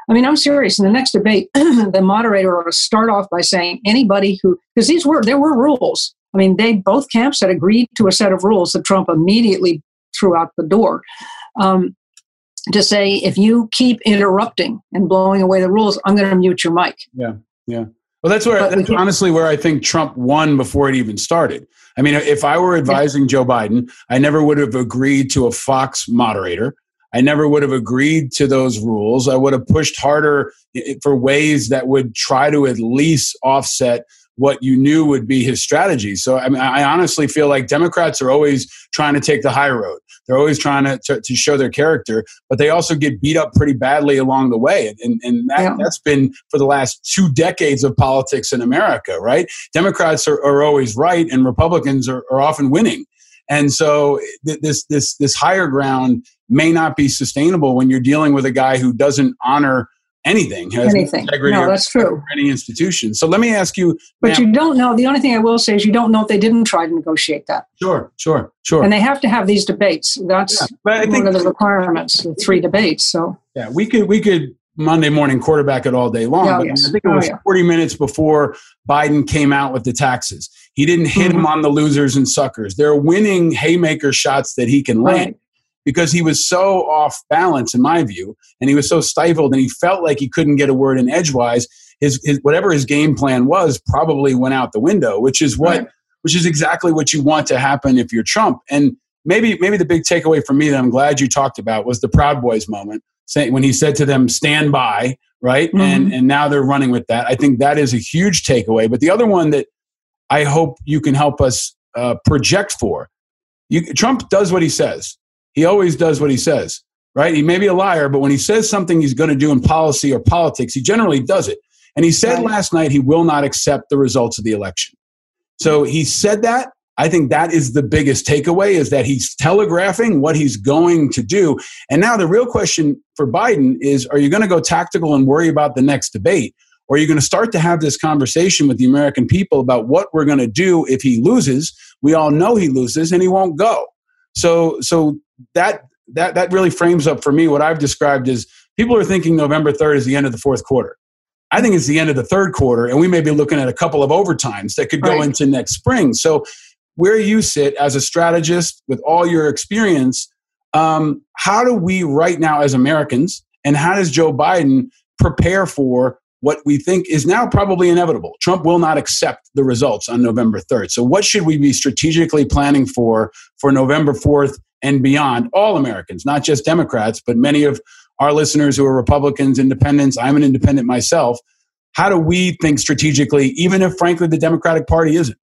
I mean, I'm serious. In the next debate, the moderator ought to start off by saying anybody who, because these were, there were rules. I mean, they, both camps had agreed to a set of rules that Trump immediately threw out the door. Um, to say, if you keep interrupting and blowing away the rules, I'm going to mute your mic. Yeah, yeah. Well, that's where that's honestly where I think Trump won before it even started. I mean, if I were advising yeah. Joe Biden, I never would have agreed to a Fox moderator. I never would have agreed to those rules. I would have pushed harder for ways that would try to at least offset what you knew would be his strategy. So, I mean, I honestly feel like Democrats are always trying to take the high road. They're always trying to, to, to show their character, but they also get beat up pretty badly along the way. And, and that, yeah. that's been for the last two decades of politics in America, right? Democrats are, are always right, and Republicans are, are often winning. And so th- this this this higher ground may not be sustainable when you're dealing with a guy who doesn't honor anything, has anything. integrity no, that's true. for any institution. So let me ask you. But you don't know. The only thing I will say is you don't know if they didn't try to negotiate that. Sure, sure, sure. And they have to have these debates. That's yeah, but I one think, of the requirements, the three debates. So yeah, we could we could Monday morning quarterback it all day long. Oh, but yes. I think it was oh, yeah. forty minutes before Biden came out with the taxes. He didn't hit mm-hmm. him on the losers and suckers. They're winning haymaker shots that he can land. Right. Because he was so off balance, in my view, and he was so stifled, and he felt like he couldn't get a word in edgewise. His, his whatever his game plan was probably went out the window, which is what, right. which is exactly what you want to happen if you're Trump. And maybe, maybe the big takeaway for me that I'm glad you talked about was the Proud Boys moment, saying when he said to them, "Stand by," right? Mm-hmm. And and now they're running with that. I think that is a huge takeaway. But the other one that I hope you can help us uh, project for, you, Trump does what he says. He always does what he says, right? He may be a liar, but when he says something he's going to do in policy or politics, he generally does it. And he said right. last night he will not accept the results of the election. So he said that. I think that is the biggest takeaway, is that he's telegraphing what he's going to do. And now the real question for Biden is, are you going to go tactical and worry about the next debate? Or are you going to start to have this conversation with the American people about what we're going to do if he loses? We all know he loses and he won't go. So, so that that that really frames up for me what I've described as people are thinking November third is the end of the fourth quarter. I think it's the end of the third quarter, and we may be looking at a couple of overtimes that could go right. into next spring. So where you sit as a strategist with all your experience, um, how do we right now as Americans, and how does Joe Biden prepare for what we think is now probably inevitable? Trump will not accept the results on November third. So what should we be strategically planning for for November fourth and beyond? All Americans, not just Democrats, but many of our listeners who are Republicans, independents. I'm an independent myself. How do we think strategically, even if, frankly, the Democratic Party isn't?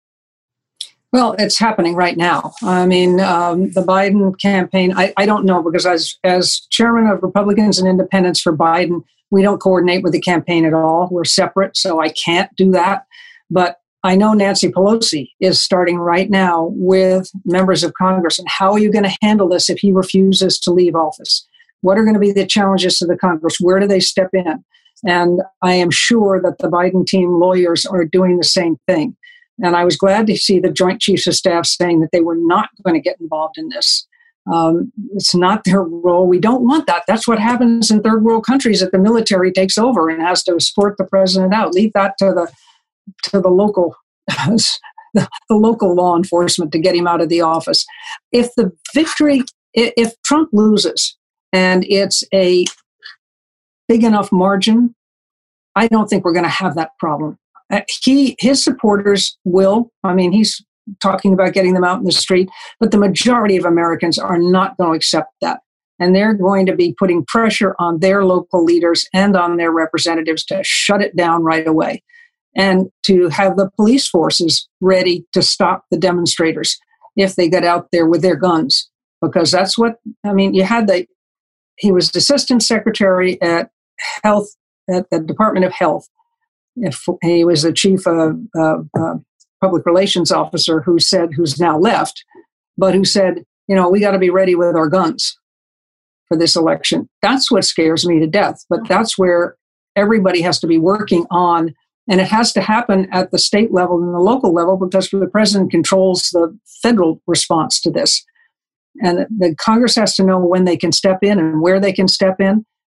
Well, it's happening right now. I mean, um, the Biden campaign, I, I don't know, because as, as chairman of Republicans and Independents for Biden, we don't coordinate with the campaign at all. We're separate, so I can't do that. But I know Nancy Pelosi is starting right now with members of Congress. And how are you going to handle this if he refuses to leave office? What are going to be the challenges to the Congress? Where do they step in? And I am sure that the Biden team lawyers are doing the same thing. And I was glad to see the Joint Chiefs of Staff saying that they were not going to get involved in this. Um, it's not their role. We don't want that. That's what happens in third world countries, that the military takes over and has to escort the president out. Leave that to the to the local the, the local law enforcement to get him out of the office. If the victory, if Trump loses and it's a big enough margin, I don't think we're going to have that problem. Uh, he, his supporters will. I mean, he's talking about getting them out in the street, but the majority of Americans are not going to accept that. And they're going to be putting pressure on their local leaders and on their representatives to shut it down right away, and to have the police forces ready to stop the demonstrators if they get out there with their guns. Because that's what, I mean, you had the, he was assistant secretary at health, at the Department of Health. If he was the chief of uh, uh, public relations officer who said, who's now left, but who said, you know, we got to be ready with our guns for this election. That's what scares me to death. But that's where everybody has to be working on, and it has to happen at the state level and the local level, because the president controls the federal response to this. And the Congress has to know when they can step in and where they can step in.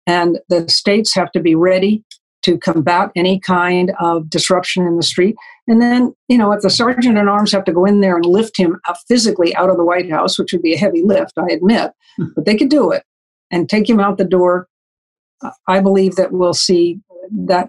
and the states have to be ready to combat any kind of disruption in the street. And then, you know, if the sergeant at arms have to go in there and lift him up physically out of the White House, which would be a heavy lift, I admit, but they could do it and take him out the door, I believe that we'll see that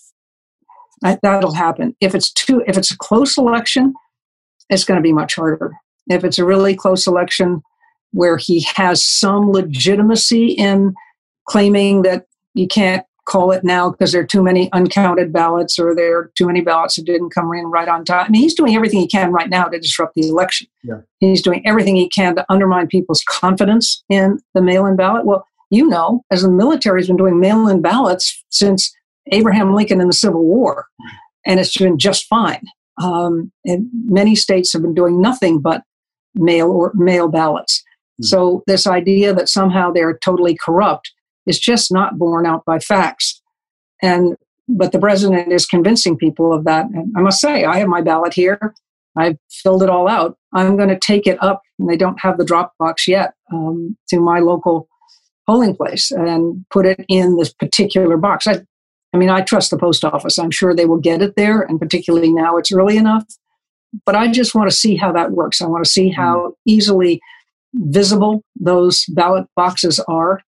that'll happen. If it's too, if it's a close election, it's going to be much harder. If it's a really close election where he has some legitimacy in claiming that you can't call it now because there are too many uncounted ballots or there are too many ballots that didn't come in right on time. I mean, he's doing everything he can right now to disrupt the election. Yeah. He's doing everything he can to undermine people's confidence in the mail-in ballot. Well, you know, as the military has been doing mail-in ballots since Abraham Lincoln in the Civil War, and it's been just fine. Um, and many states have been doing nothing but mail or mail ballots. Mm. So this idea that somehow they're totally corrupt is just not borne out by facts. And but the president is convincing people of that. And I must say, I have my ballot here. I've filled it all out. I'm going to take it up, and they don't have the drop box yet, um, to my local polling place and put it in this particular box. I, I mean, I trust the post office. I'm sure they will get it there, and particularly now it's early enough. But I just want to see how that works. I want to see how easily visible those ballot boxes are.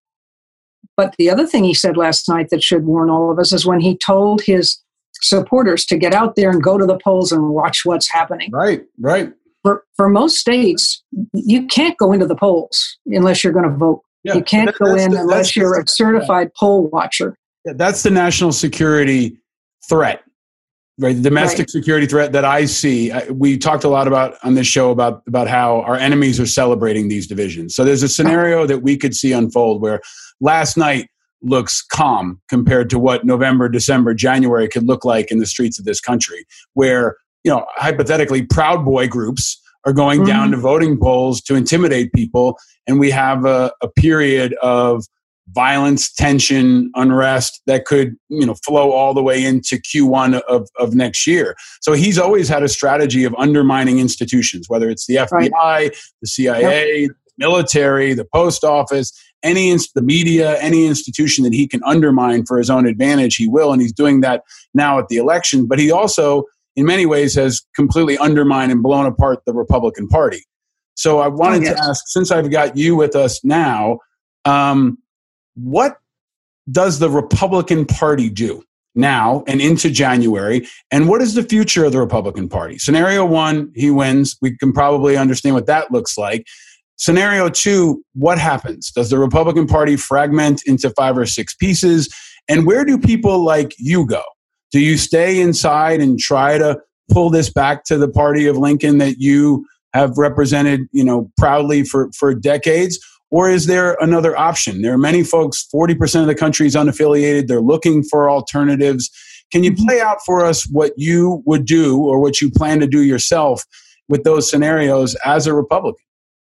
But the other thing he said last night that should warn all of us is when he told his supporters to get out there and go to the polls and watch what's happening. Right, right. For, for most states, you can't go into the polls unless you're going to vote. Yeah, you can't that, go in the, unless you're a certified yeah. poll watcher. Yeah, that's the national security threat, right? The domestic right. security threat that I see. I, we talked a lot about on this show about, about how our enemies are celebrating these divisions. So there's a scenario that we could see unfold where last night looks calm compared to what November, December, January could look like in the streets of this country, where, you know, hypothetically Proud Boy groups are going mm-hmm. down to voting polls to intimidate people. And we have a, a period of violence, tension, unrest that could, you know, flow all the way into Q one of, of next year. So he's always had a strategy of undermining institutions, whether it's the F B I, right. the C I A, yep. the military, the post office, any the media, any institution that he can undermine for his own advantage, he will. And he's doing that now at the election. But he also, in many ways, has completely undermined and blown apart the Republican Party. So I wanted oh, yes. to ask, since I've got you with us now, um, what does the Republican Party do now and into January? And what is the future of the Republican Party? Scenario one, he wins. We can probably understand what that looks like. Scenario two, what happens? Does the Republican Party fragment into five or six pieces? And where do people like you go? Do you stay inside and try to pull this back to the party of Lincoln that you have represented, you know, proudly for, for decades? Or is there another option? There are many folks, forty percent of the country is unaffiliated. They're looking for alternatives. Can you play out for us what you would do or what you plan to do yourself with those scenarios as a Republican?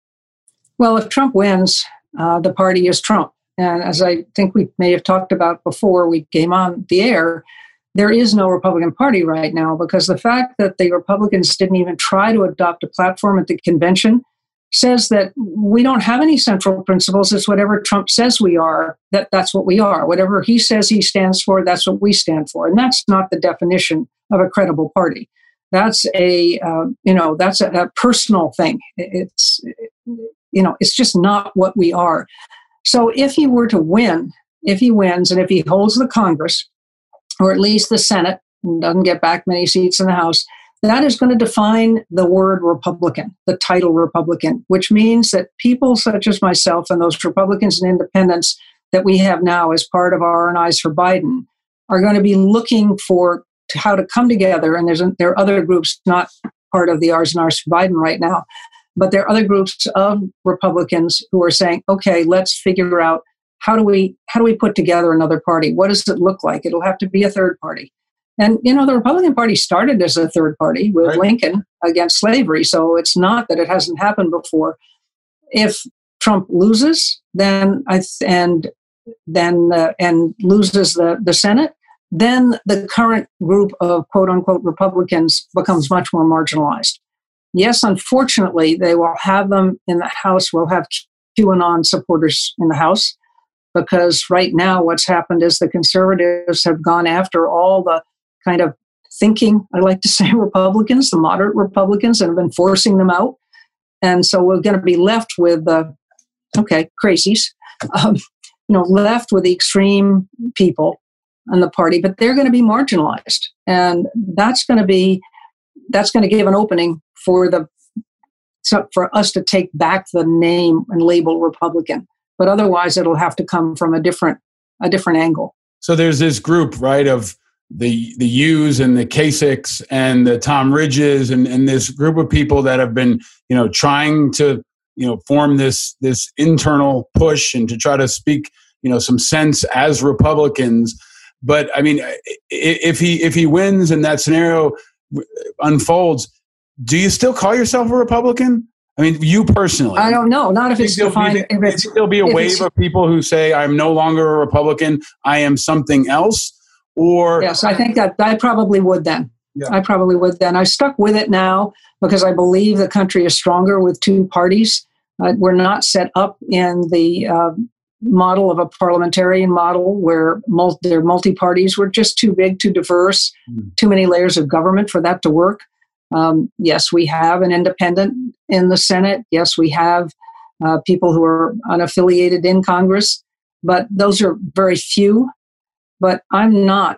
Well, if Trump wins, uh, the party is Trump. And as I think we may have talked about before we came on the air, there is no Republican Party right now because the fact that the Republicans didn't even try to adopt a platform at the convention says that we don't have any central principles. It's whatever Trump says we are, that that's what we are. Whatever he says he stands for, that's what we stand for. And that's not the definition of a credible party. That's a, uh, you know, that's a, a personal thing. It's, you know, it's just not what we are. So if he were to win, if he wins, and if he holds the Congress, or at least the Senate, and doesn't get back many seats in the House, that is going to define the word Republican, the title Republican, which means that people such as myself and those Republicans and independents that we have now as part of our Eyes for Biden are going to be looking for how to come together. And there's a, there are other groups not part of the R's and R's for Biden right now, but there are other groups of Republicans who are saying, okay, let's figure out how do we how do we put together another party? What does it look like? It'll have to be a third party. And, you know, the Republican Party started as a third party with right. Lincoln against slavery. So it's not that it hasn't happened before. If Trump loses, then I th- and then uh, and loses the, the Senate, then the current group of quote unquote Republicans becomes much more marginalized. Yes, unfortunately, they will have them in the House. We'll have QAnon supporters in the House. because right now what's happened is the conservatives have gone after all the kind of thinking, I like to say, Republicans, the moderate Republicans, and have been forcing them out. And so we're going to be left with the, okay, crazies, um, you know, left with the extreme people in the party, but they're going to be marginalized. And that's going to be, that's going to give an opening for the, so for us to take back the name and label Republican. But otherwise, it'll have to come from a different, a different angle. So there's this group, right, of the the Hughes and the Kasichs and the Tom Ridges and, and this group of people that have been, you know, trying to, you know, form this this internal push and to try to speak, you know, some sense as Republicans. But I mean, if he if he wins and that scenario unfolds, do you still call yourself a Republican? I mean, you personally. I don't know. Not if it's defined. If it's, there'll be a wave of people who say, I'm no longer a Republican, I am something else. Or yes, I think that I probably would then. Yeah. I probably would then. I stuck with it now because I believe the country is stronger with two parties. Uh, we're not set up in the uh, model of a parliamentarian model where multi, they're multi-parties. We're just too big, too diverse, mm. too many layers of government for that to work. Um, yes, we have an independent in the Senate. Yes, we have uh, people who are unaffiliated in Congress, but those are very few. But I'm not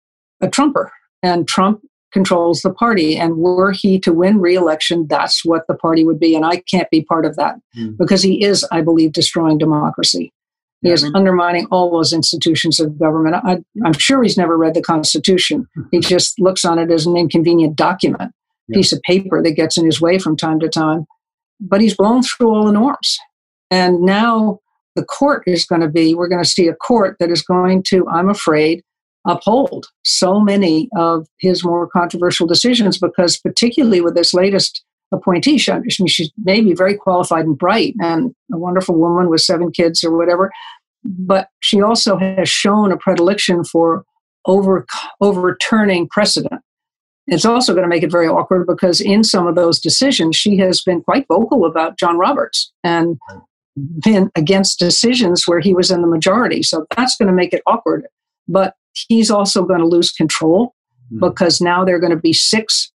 a Trumper, and Trump controls the party. And were he to win re-election, that's what the party would be. And I can't be part of that mm. because he is, I believe, destroying democracy. He yeah, is I mean, undermining all those institutions of government. I, I'm sure he's never read the Constitution. He just looks on it as an inconvenient document, yeah. piece of paper that gets in his way from time to time. But he's blown through all the norms. And now the court is going to be, we're going to see a court that is going to, I'm afraid, uphold so many of his more controversial decisions, because particularly with this latest appointee, she, she may be very qualified and bright and a wonderful woman with seven kids or whatever, but she also has shown a predilection for over, overturning precedent. It's also going to make it very awkward because in some of those decisions, she has been quite vocal about John Roberts and been against decisions where he was in the majority. So that's going to make it awkward. But he's also going to lose control mm. because now there are going to be six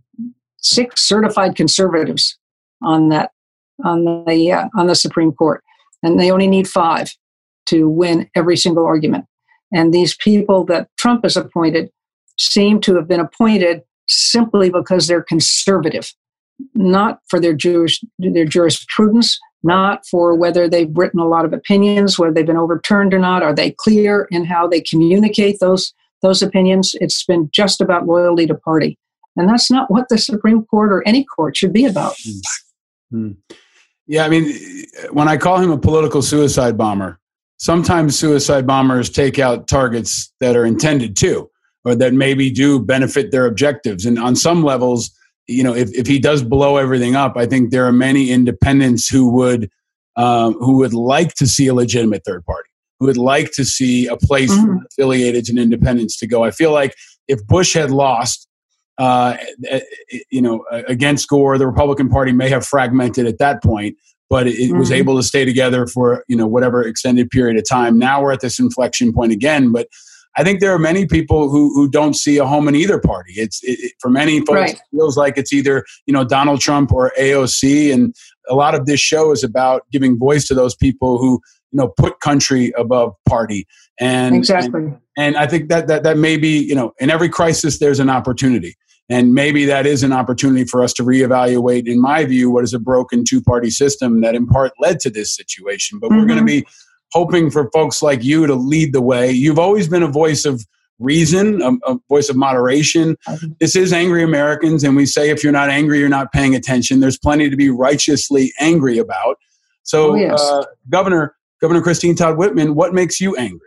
six certified conservatives on that on the uh, on the Supreme Court, and they only need five to win every single argument. And these people that Trump has appointed seem to have been appointed simply because they're conservative, not for their Jewish their jurisprudence, not for whether they've written a lot of opinions, whether they've been overturned or not. Are they clear in how they communicate those those opinions? It's been just about loyalty to party. And that's not what the Supreme Court or any court should be about. Mm-hmm. Yeah, I mean, when I call him a political suicide bomber, sometimes suicide bombers take out targets that are intended to, or that maybe do benefit their objectives. And on some levels, you know, if, if he does blow everything up, I think there are many independents who would um, who would like to see a legitimate third party, who would like to see a place mm-hmm. for affiliated and independents to go. I feel like if Bush had lost, uh, you know, against Gore, the Republican Party may have fragmented at that point, but it mm-hmm. was able to stay together for, you know, whatever extended period of time. Now we're at this inflection point again, but I think there are many people who who don't see a home in either party. It's it, it, for many folks, right. It feels like it's either, you know, Donald Trump or A O C, and a lot of this show is about giving voice to those people who, you know, put country above party. And exactly. And, and I think that that that may be, you know, in every crisis there's an opportunity, and maybe that is an opportunity for us to reevaluate, in my view, what is a broken two-party system that in part led to this situation. But mm-hmm. we're going to be hoping for folks like you to lead the way. You've always been a voice of reason, a, a voice of moderation. This is Angry Americans, and we say if you're not angry, you're not paying attention. There's plenty to be righteously angry about. So, oh, yes. uh, Governor, Governor Christine Todd Whitman, what makes you angry?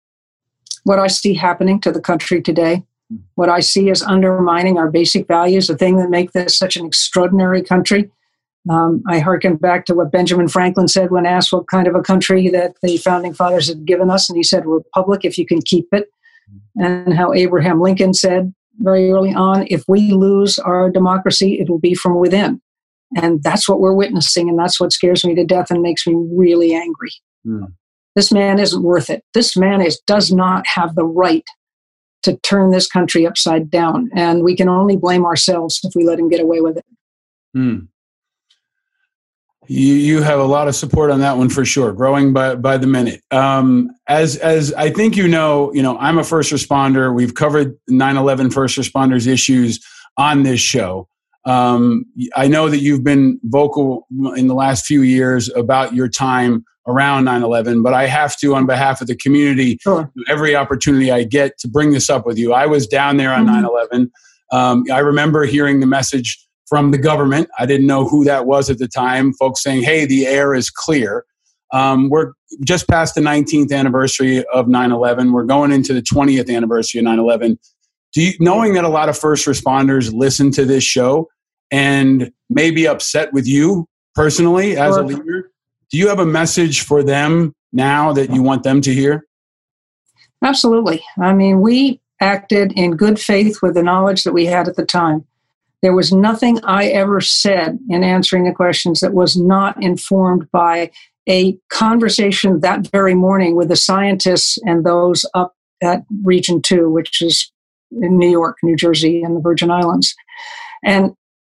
What I see happening to the country today, what I see is undermining our basic values, the thing that make this such an extraordinary country. Um, I hearken back to what Benjamin Franklin said when asked what kind of a country that the founding fathers had given us. And he said, a republic, if you can keep it. And how Abraham Lincoln said very early on, if we lose our democracy, it will be from within. And that's what we're witnessing. And that's what scares me to death and makes me really angry. Mm. This man isn't worth it. This man is does not have the right to turn this country upside down. And we can only blame ourselves if we let him get away with it. Hmm. You you have a lot of support on that one for sure, growing by, by the minute. Um, as as I think you know, you know, I'm a first responder. We've covered nine eleven first responders issues on this show. Um, I know that you've been vocal in the last few years about your time around nine eleven, but I have to, on behalf of the community, Sure. every opportunity I get to bring this up with you. I was down there on Mm-hmm. nine eleven. Um, I remember hearing the message from the government. I didn't know who that was at the time. Folks saying, hey, the air is clear. Um, we're just past the nineteenth anniversary of nine eleven. We're going into the twentieth anniversary of nine eleven. Do you, knowing that a lot of first responders listen to this show and may be upset with you personally as Sure. a leader, do you have a message for them now that you want them to hear? Absolutely. I mean, we acted in good faith with the knowledge that we had at the time. There was nothing I ever said in answering the questions that was not informed by a conversation that very morning with the scientists and those up at Region two, which is in New York, New Jersey, and the Virgin Islands. And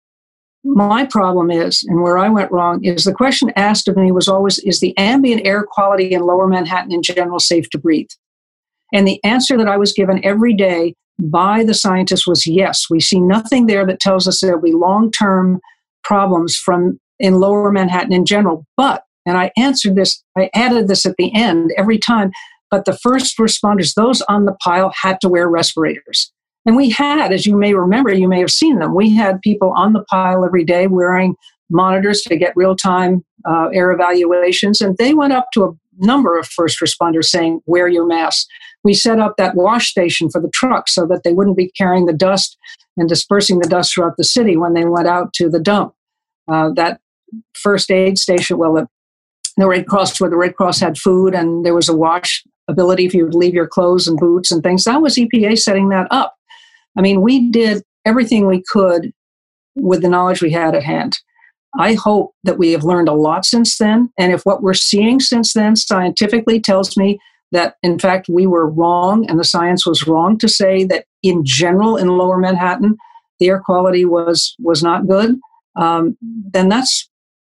my problem is, and where I went wrong, is the question asked of me was always, is the ambient air quality in Lower Manhattan in general safe to breathe? And the answer that I was given every day by the scientists was yes. We see nothing there that tells us there will be long-term problems from in Lower Manhattan in general. But, and I answered this, I added this at the end every time, but the first responders, those on the pile, had to wear respirators. And we had, as you may remember, you may have seen them, we had people on the pile every day wearing monitors to get real-time uh, air evaluations, and they went up to a number of first responders saying, wear your mask. We set up that wash station for the trucks so that they wouldn't be carrying the dust and dispersing the dust throughout the city when they went out to the dump. Uh, that first aid station, well, the, the Red Cross, where the Red Cross had food and there was a wash ability if you would leave your clothes and boots and things, that was E P A setting that up. I mean, we did everything we could with the knowledge we had at hand. I hope that we have learned a lot since then. And if what we're seeing since then scientifically tells me that, in fact, we were wrong and the science was wrong to say that in general in Lower Manhattan, the air quality was was not good, um, then that's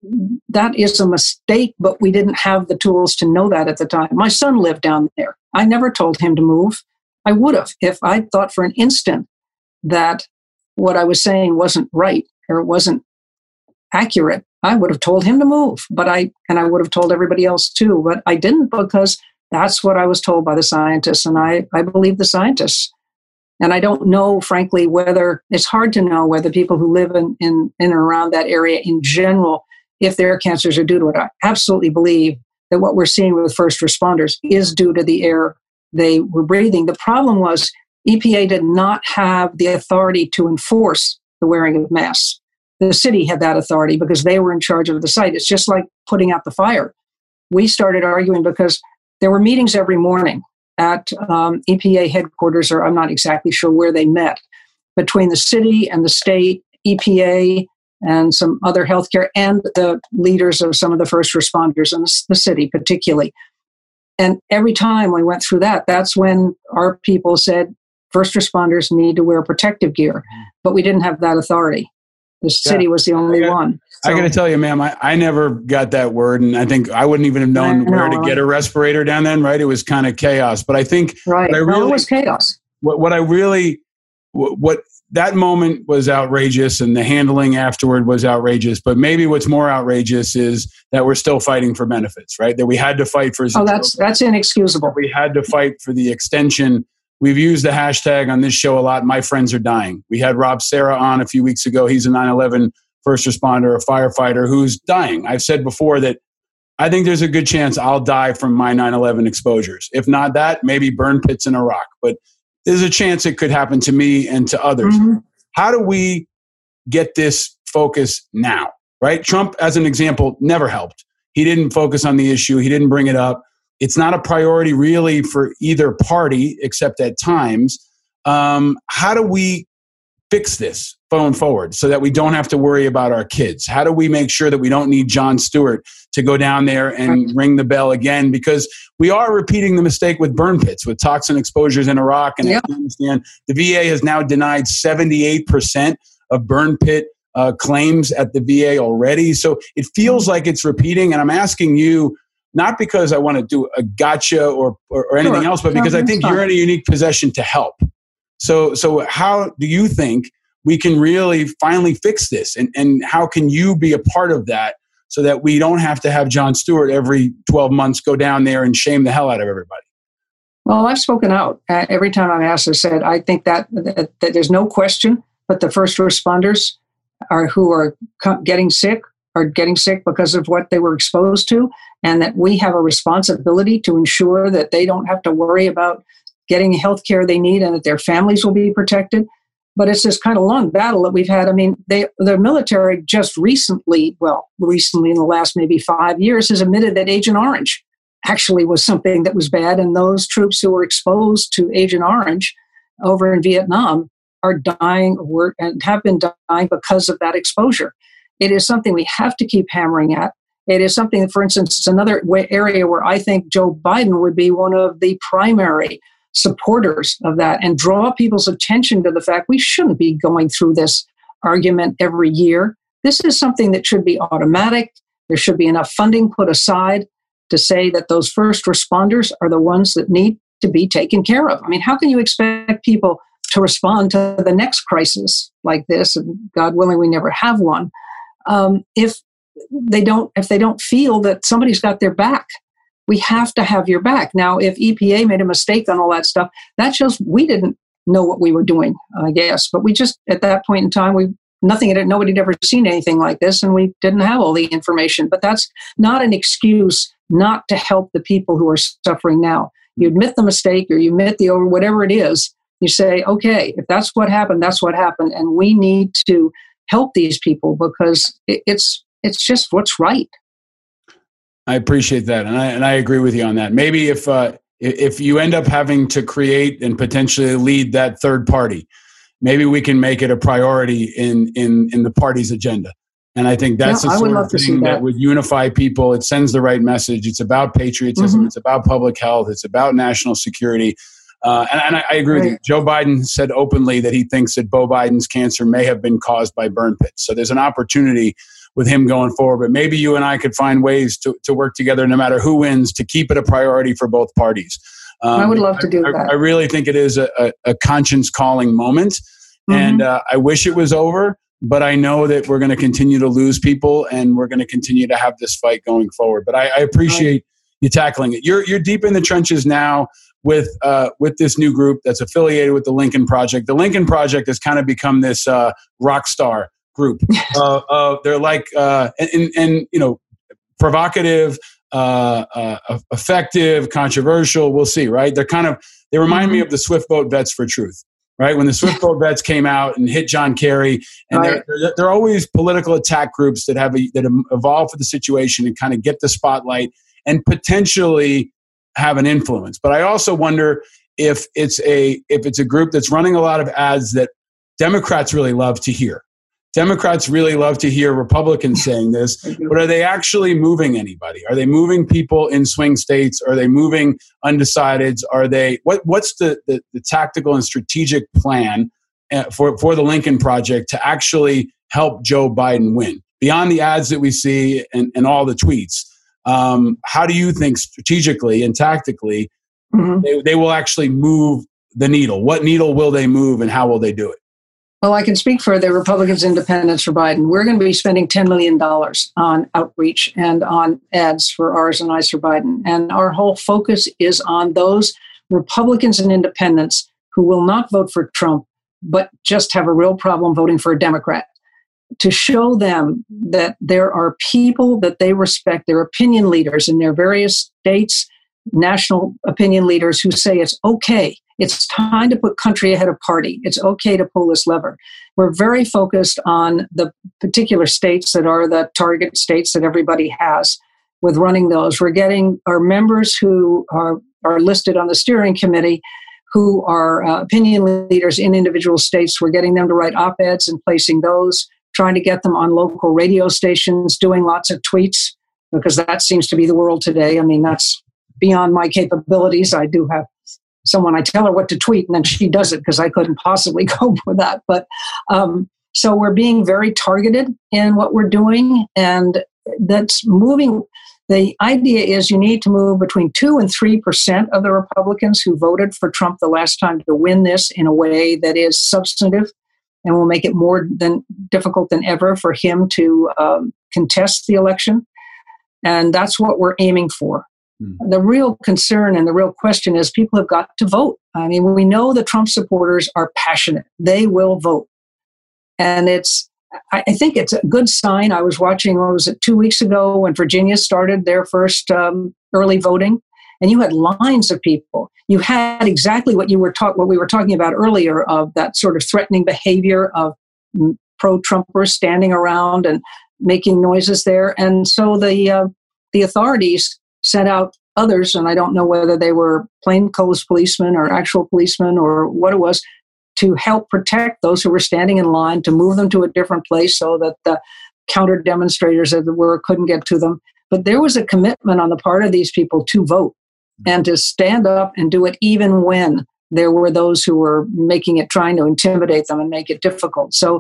that is a mistake, but we didn't have the tools to know that at the time. My son lived down there. I never told him to move. I would have if I thought for an instant that what I was saying wasn't right or wasn't accurate. I would have told him to move, but I, and I would have told everybody else too, but I didn't because that's what I was told by the scientists, and I, I believe the scientists. And I don't know, frankly, whether, it's hard to know whether people who live in, in, in and around that area in general, if their cancers are due to it. I absolutely believe that what we're seeing with first responders is due to the air they were breathing. The problem was E P A did not have the authority to enforce the wearing of masks. The city had that authority because they were in charge of the site. It's just like putting out the fire. We started arguing because there were meetings every morning at um, E P A headquarters, or I'm not exactly sure where they met, between the city and the state, E P A, and some other healthcare, and the leaders of some of the first responders in the city particularly. And every time we went through that, that's when our people said, first responders need to wear protective gear. But we didn't have that authority. The city yeah. was the only I got, one. So, I got to tell you, ma'am, I, I never got that word. And I think I wouldn't even have known where to get a respirator down then, right? It was kind of chaos. But I think right. what I really, no, it was chaos. What, what I really, what, what that moment was outrageous, and the handling afterward was outrageous. But maybe what's more outrageous is that we're still fighting for benefits, right? That we had to fight for. Oh, that's that's inexcusable. We had to fight for the extension. We've used the hashtag on this show a lot. My friends are dying. We had Rob Serra on a few weeks ago. He's a nine eleven first responder, a firefighter who's dying. I've said before that I think there's a good chance I'll die from my nine eleven exposures. If not that, maybe burn pits in Iraq. But there's a chance it could happen to me and to others. Mm-hmm. How do we get this focus now, right? Trump, as an example, never helped. He didn't focus on the issue. He didn't bring it up. It's not a priority really for either party, except at times. Um, how do we fix this going forward so that we don't have to worry about our kids? How do we make sure that we don't need Jon Stewart to go down there and ring the bell again? Because we are repeating the mistake with burn pits, with toxin exposures in Iraq and yeah. Afghanistan. The V A has now denied seventy-eight percent of burn pit uh, claims at the V A already. So it feels like it's repeating. And I'm asking you, not because I want to do a gotcha or, or, or anything sure. else, but because no, I think fine. you're in a unique position to help. So, so how do you think we can really finally fix this? And, and how can you be a part of that so that we don't have to have Jon Stewart every twelve months go down there and shame the hell out of everybody? Well, I've spoken out. Uh, every time I'm asked, I said, I think that, that, that there's no question but the first responders are who are co- getting sick are getting sick because of what they were exposed to, and that we have a responsibility to ensure that they don't have to worry about getting the health care they need and that their families will be protected. But it's this kind of long battle that we've had. I mean, they, the military just recently, well, recently in the last maybe five years, has admitted that Agent Orange actually was something that was bad. And those troops who were exposed to Agent Orange over in Vietnam are dying or, and have been dying because of that exposure. It is something we have to keep hammering at. It is something that, for instance, it's another way, area where I think Joe Biden would be one of the primary supporters of that and draw people's attention to the fact we shouldn't be going through this argument every year. This is something that should be automatic. There should be enough funding put aside to say that those first responders are the ones that need to be taken care of. I mean, how can you expect people to respond to the next crisis like this, and God willing, we never have one, um, if they don't if they don't feel that somebody's got their back? We have to have your back. Now, if E P A made a mistake on all that stuff, that shows we didn't know what we were doing, I guess. But we just, at that point in time, we nothing, nobody had ever seen anything like this, and we didn't have all the information. But that's not an excuse not to help the people who are suffering now. You admit the mistake, or you admit the over, whatever it is. You say, okay, if that's what happened, that's what happened, and we need to help these people because it, it's it's just what's right. I appreciate that, and I and I agree with you on that. Maybe if uh, if you end up having to create and potentially lead that third party, maybe we can make it a priority in in in the party's agenda. And I think that's yeah, the I would sort love of to see thing that. that would unify people. It sends the right message. It's about patriotism. Mm-hmm. It's about public health. It's about national security. Uh, and, and I, I agree right. with you. Joe Biden said openly that he thinks that Beau Biden's cancer may have been caused by burn pits. So there's an opportunity with him going forward. But maybe you and I could find ways to, to work together, no matter who wins, to keep it a priority for both parties. Um, I would love to do I, that. I really think it is a, a, a conscience calling moment. Mm-hmm. And uh, I wish it was over, but I know that we're going to continue to lose people and we're going to continue to have this fight going forward. But I, I appreciate right. you tackling it. You're you're deep in the trenches now with uh, with this new group that's affiliated with the Lincoln Project. The Lincoln Project has kind of become this uh, rock star group. uh, uh, they're like, uh, and, and, you know, provocative, uh, uh, effective, controversial. We'll see, right? They're kind of, they remind mm-hmm. me of the Swift Boat Vets for Truth, right? When the Swift Boat Vets came out and hit John Kerry, and right. they're, they're, they're always political attack groups that have a, that evolve for the situation and kind of get the spotlight and potentially have an influence. But I also wonder if it's a if it's a group that's running a lot of ads that Democrats really love to hear. Democrats really love to hear Republicans saying this, but are they actually moving anybody? Are they moving people in swing states? Are they moving undecideds? Are they what? What's the, the, the tactical and strategic plan for, for the Lincoln Project to actually help Joe Biden win? Beyond the ads that we see and, and all the tweets, um, how do you think strategically and tactically mm-hmm. they, they will actually move the needle? What needle will they move and how will they do it? Well, I can speak for the Republicans' Independents for Biden. We're going to be spending ten million dollars on outreach and on ads for ours and Eyes for Biden. And our whole focus is on those Republicans and Independents who will not vote for Trump, but just have a real problem voting for a Democrat. To show them that there are people that they respect, their opinion leaders in their various states, national opinion leaders who say it's okay. It's time to put country ahead of party. It's okay to pull this lever. We're very focused on the particular states that are the target states that everybody has with running those. We're getting our members who are, are listed on the steering committee who are uh, opinion leaders in individual states. We're getting them to write op-eds and placing those, trying to get them on local radio stations, doing lots of tweets, because that seems to be the world today. I mean, that's beyond my capabilities. I do have someone, I tell her what to tweet, and then she does it because I couldn't possibly cope with that. But um, so we're being very targeted in what we're doing, and that's moving. The idea is you need to move between two and three percent of the Republicans who voted for Trump the last time to win this in a way that is substantive and will make it more than difficult than ever for him to um, contest the election. And that's what we're aiming for. Mm. The real concern and the real question is people have got to vote. I mean, we know the Trump supporters are passionate. They will vote. And it's, I think it's a good sign. I was watching, what was it, two weeks ago when Virginia started their first um, early voting, and you had lines of people. You had exactly what you were talk, what we were talking about earlier, of that sort of threatening behavior of pro-Trumpers standing around and making noises there. And so the uh, the authorities sent out others, and I don't know whether they were plainclothes policemen or actual policemen or what it was, to help protect those who were standing in line, to move them to a different place so that the counter demonstrators, as it were, couldn't get to them. But there was a commitment on the part of these people to vote and to stand up and do it even when there were those who were making it, trying to intimidate them and make it difficult. So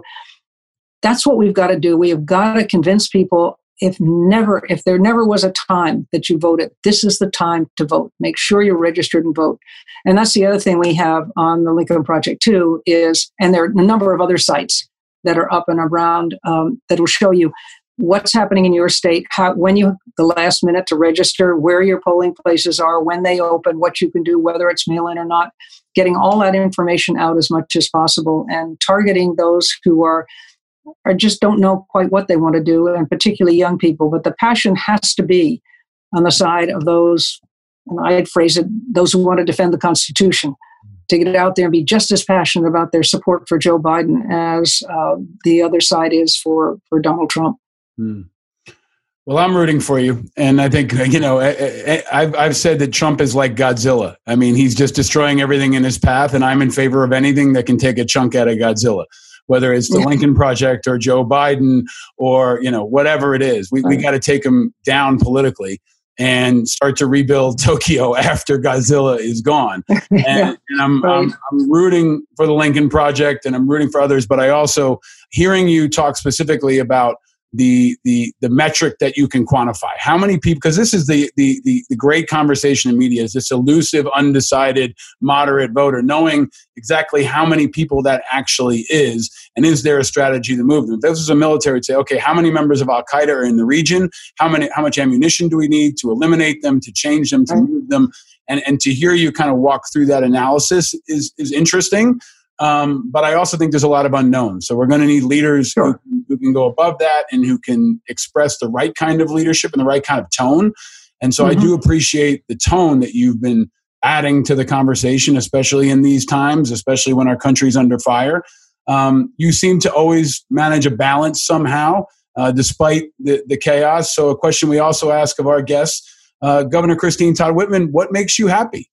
that's what we've got to do. We have got to convince people, if never, if there never was a time that you voted, this is the time to vote. Make sure you're registered and vote. And that's the other thing we have on the Lincoln Project too, is, and there are a number of other sites that are up and around um, that will show you what's happening in your state, how, when you, the last minute to register, where your polling places are, when they open, what you can do, whether it's mail-in or not, getting all that information out as much as possible and targeting those who are or just don't know quite what they want to do, and particularly young people. But the passion has to be on the side of those, and I'd phrase it, those who want to defend the Constitution, to get out there and be just as passionate about their support for Joe Biden as uh, the other side is for, for Donald Trump. Hmm. Well, I'm rooting for you. And I think, you know, I, I've, I've said that Trump is like Godzilla. I mean, he's just destroying everything in his path, and I'm in favor of anything that can take a chunk out of Godzilla. Whether it's the Lincoln Project or Joe Biden or, you know, whatever it is, we, we got to take him down politically and start to rebuild Tokyo after Godzilla is gone. And, yeah, and I'm, right. I'm I'm rooting for the Lincoln Project, and I'm rooting for others. But I also, hearing you talk specifically about the the the metric that you can quantify. How many people, because this is the, the the the great conversation in media, is this elusive, undecided, moderate voter, knowing exactly how many people that actually is, and is there a strategy to move them? If this was a military, would say, okay, how many members of Al-Qaeda are in the region? How many how much ammunition do we need to eliminate them, to change them, to move them? And and to hear you kind of walk through that analysis is is interesting. Um, but I also think there's a lot of unknowns. So we're going to need leaders sure. who, who can go above that and who can express the right kind of leadership and the right kind of tone. And so mm-hmm. I do appreciate the tone that you've been adding to the conversation, especially in these times, especially when our country's under fire. Um, you seem to always manage a balance somehow, uh, despite the, the chaos. So a question we also ask of our guests, uh, Governor Christine Todd Whitman, what makes you happy?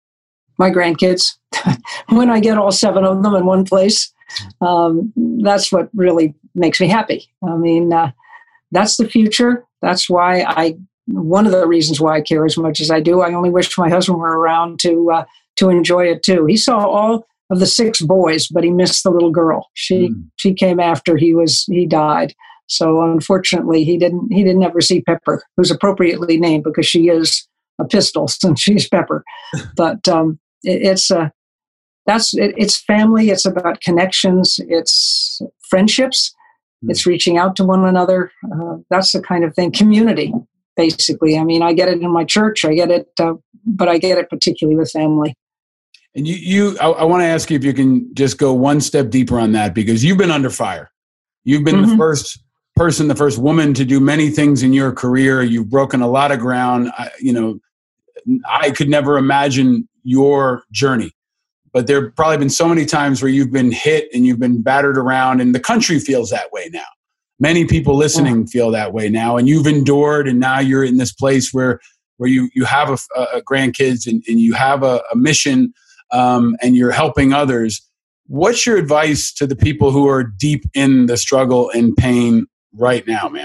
My grandkids. When I get all seven of them in one place, um, that's what really makes me happy. I mean, uh, that's the future. That's why I, one of the reasons why I care as much as I do. I only wish my husband were around to uh, to enjoy it too. He saw all of the six boys, but he missed the little girl. She mm. she came after he was he died. So unfortunately, he didn't he didn't ever see Pepper, who's appropriately named because she is a pistol and she's Pepper. But um, it, it's uh, that's it, it's family. It's about connections. It's friendships. Mm. It's reaching out to one another. Uh, that's the kind of thing. Community, basically. I mean, I get it in my church. I get it, uh, but I get it particularly with family. And you, you I, I want to ask you if you can just go one step deeper on that, because you've been under fire. You've been mm-hmm. the first person, the first woman to do many things in your career. You've broken a lot of ground. I, you know, I could never imagine your journey, but there have probably been so many times where you've been hit and you've been battered around, and the country feels that way now. Many people listening feel that way now, and you've endured, and now you're in this place where where you you have a, a grandkids and, and you have a, a mission. um, and you're helping others. What's your advice to the people who are deep in the struggle and pain right now, ma'am?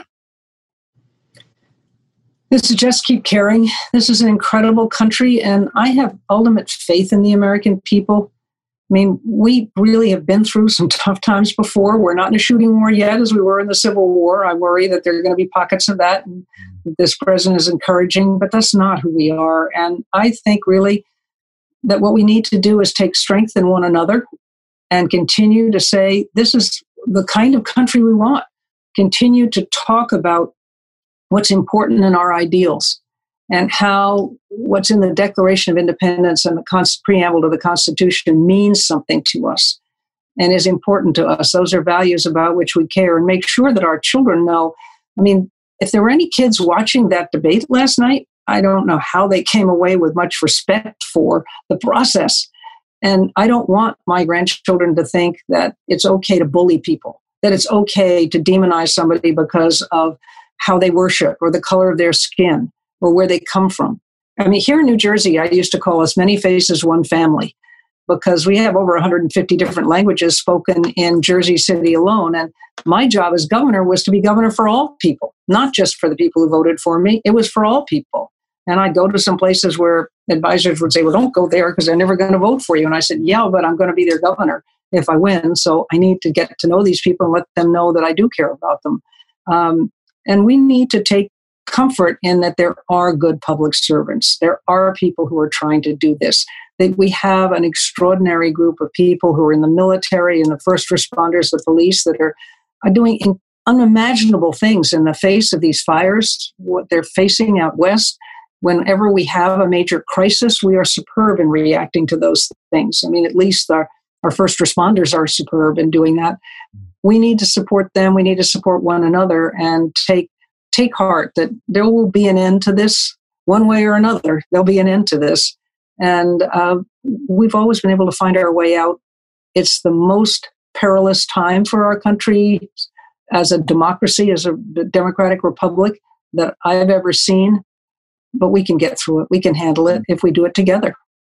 This is just keep caring. This is an incredible country, and I have ultimate faith in the American people. I mean, we really have been through some tough times before. We're not in a shooting war yet, as we were in the Civil War. I worry that there are going to be pockets of that, and this president is encouraging, but that's not who we are. And I think really that what we need to do is take strength in one another and continue to say, this is the kind of country we want. Continue to talk about what's important in our ideals and how what's in the Declaration of Independence and the Const- preamble to the Constitution means something to us and is important to us. Those are values about which we care, and make sure that our children know. I mean, if there were any kids watching that debate last night, I don't know how they came away with much respect for the process. And I don't want my grandchildren to think that it's okay to bully people, that it's okay to demonize somebody because of how they worship or the color of their skin or where they come from. I mean, here in New Jersey, I used to call us many faces, one family, because we have over one hundred fifty different languages spoken in Jersey City alone. And my job as governor was to be governor for all people, not just for the people who voted for me. It was for all people. And I'd go to some places where advisors would say, well, don't go there because they're never going to vote for you. And I said, yeah, but I'm going to be their governor if I win. So I need to get to know these people and let them know that I do care about them. Um, And we need to take comfort in that there are good public servants. There are people who are trying to do this. That we have an extraordinary group of people who are in the military and the first responders, the police, that are, are doing unimaginable things in the face of these fires, what they're facing out west. Whenever we have a major crisis, we are superb in reacting to those things. I mean, at least our, our first responders are superb in doing that. We need to support them. We need to support one another and take take heart that there will be an end to this one way or another. There'll be an end to this. And uh, we've always been able to find our way out. It's the most perilous time for our country as a democracy, as a democratic republic that I've ever seen. But we can get through it. We can handle it if we do it together.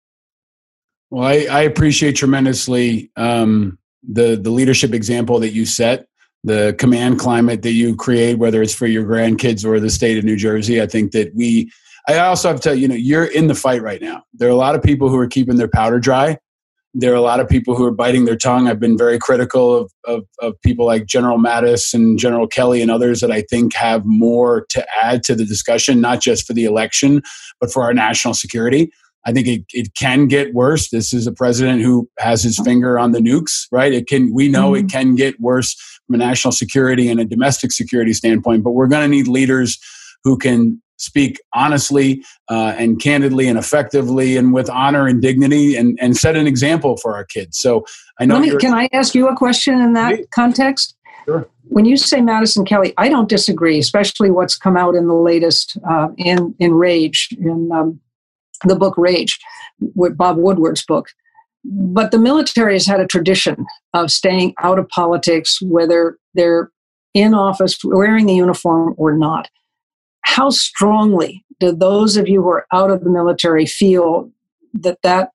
Well, I, I appreciate tremendously um, the the leadership example that you set, the command climate that you create, whether it's for your grandkids or the state of New Jersey. I think that we, I also have to tell you, you know, you're in the fight right now. There are a lot of people who are keeping their powder dry. There are a lot of people who are biting their tongue. I've been very critical of, of, of people like General Mattis and General Kelly and others that I think have more to add to the discussion, not just for the election, but for our national security. I think it, it can get worse. This is a president who has his finger on the nukes, right? It can, we know mm-hmm. it can get worse from a national security and a domestic security standpoint, but we're going to need leaders who can speak honestly uh, and candidly and effectively and with honor and dignity and, and set an example for our kids. So I know. Let me, can I ask you a question in that Please. context? Sure. When you say Madison Kelly, I don't disagree, especially what's come out in the latest uh, in, in Rage, in um, the book Rage, with Bob Woodward's book. But the military has had a tradition of staying out of politics, whether they're in office, wearing the uniform or not. How strongly do those of you who are out of the military feel that that,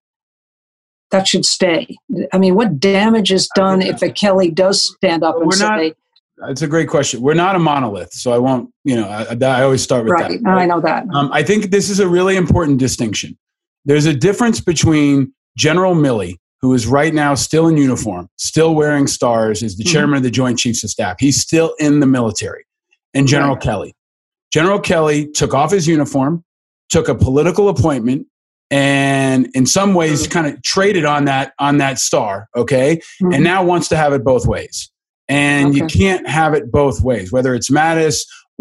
that should stay? I mean, what damage is done if a Kelly does stand up well, and say... Not, it's a great question. We're not a monolith, so I won't, you know, I, I always start with right. that. Right? I know that. Um, I think this is a really important distinction. There's a difference between General Milley, who is right now still in uniform, still wearing stars, is the chairman mm-hmm. of the Joint Chiefs of Staff. He's still in the military. And General right. Kelly. General Kelly took off his uniform, took a political appointment, and in some ways kind of traded on that on that star, okay? Mm-hmm. And now wants to have it both ways. And okay. you can't have it both ways, whether it's Mattis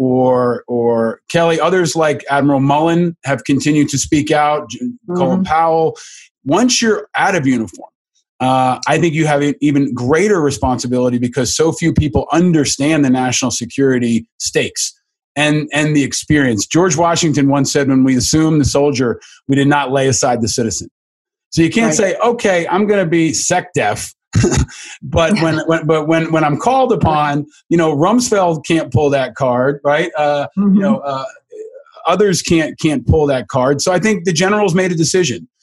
or or Kelly. Others like Admiral Mullen have continued to speak out, mm-hmm. Colin Powell. Once you're out of uniform, uh, I think you have an even greater responsibility because so few people understand the national security stakes. And and the experience. George Washington once said, when we assume the soldier, we did not lay aside the citizen. So you can't right. say, okay, I'm going to be sec def, but when, when but when when I'm called upon, you know, Rumsfeld can't pull that card, right? Uh, mm-hmm. You know, uh, others can't can't pull that card. So I think the generals made a decision,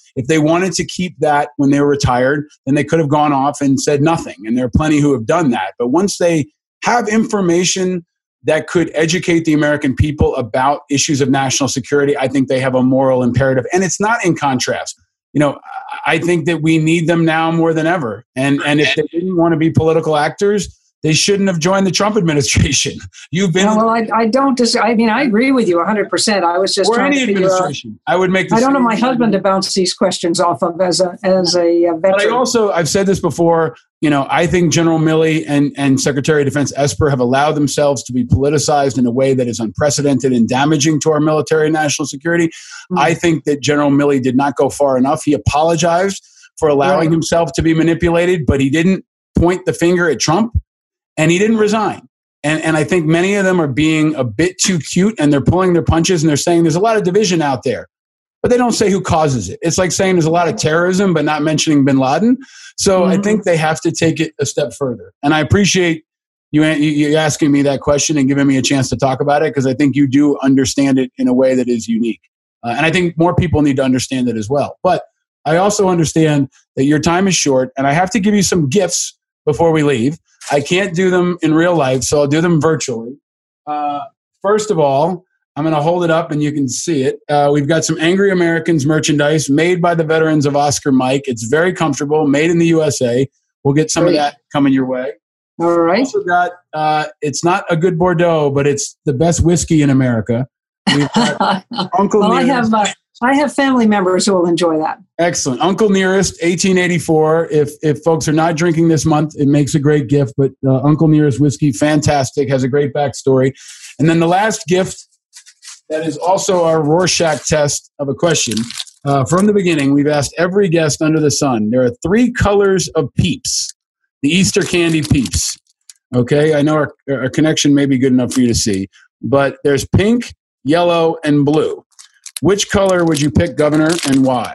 If they wanted to keep that when they were retired, then they could have gone off and said nothing. And there are plenty who have done that. But once they have information that could educate the American people about issues of national security, I think they have a moral imperative. And it's not in contrast. You know, I think that we need them now more than ever. And and if they didn't want to be political actors, they shouldn't have joined the Trump administration. You've been... No, well, I, I don't dis- I mean, I agree with you one hundred percent. I was just or trying any to figure administration. out... I would make the I don't know my same husband to bounce these questions off of as a as a uh, veteran. But I also, I've said this before, you know, I think General Milley and, and Secretary of Defense Esper have allowed themselves to be politicized in a way that is unprecedented and damaging to our military and national security. Mm-hmm. I think that General Milley did not go far enough. He apologized for allowing right. himself to be manipulated, but he didn't point the finger at Trump. And he didn't resign. And, and I think many of them are being a bit too cute and they're pulling their punches and they're saying there's a lot of division out there. But they don't say who causes it. It's like saying there's a lot of terrorism, but not mentioning bin Laden. So mm-hmm. I think they have to take it a step further. And I appreciate you, you asking me that question and giving me a chance to talk about it because I think you do understand it in a way that is unique. Uh, and I think more people need to understand it as well. But I also understand that your time is short and I have to give you some gifts before we leave. I can't do them in real life, so I'll do them virtually. Uh, first of all, I'm going to hold it up and you can see it. Uh, we've got some Angry Americans merchandise made by the veterans of Oscar Mike. It's very comfortable, made in the U S A. We'll get some Great. of that coming your way. All right. We've also got, uh, it's not a good Bordeaux, but it's the best whiskey in America. We've got Uncle well, I Nearest. have, uh, I have family members who will enjoy that. Excellent. Uncle Nearest, eighteen eighty-four. If if folks are not drinking this month, it makes a great gift. But uh, Uncle Nearest whiskey, fantastic, has a great backstory. And then the last gift that is also our Rorschach test of a question. Uh, from the beginning, we've asked every guest under the sun. There are three colors of Peeps, the Easter candy Peeps. Okay, I know our, our connection may be good enough for you to see. But there's pink, yellow, and blue. Which color would you pick, Governor, and why?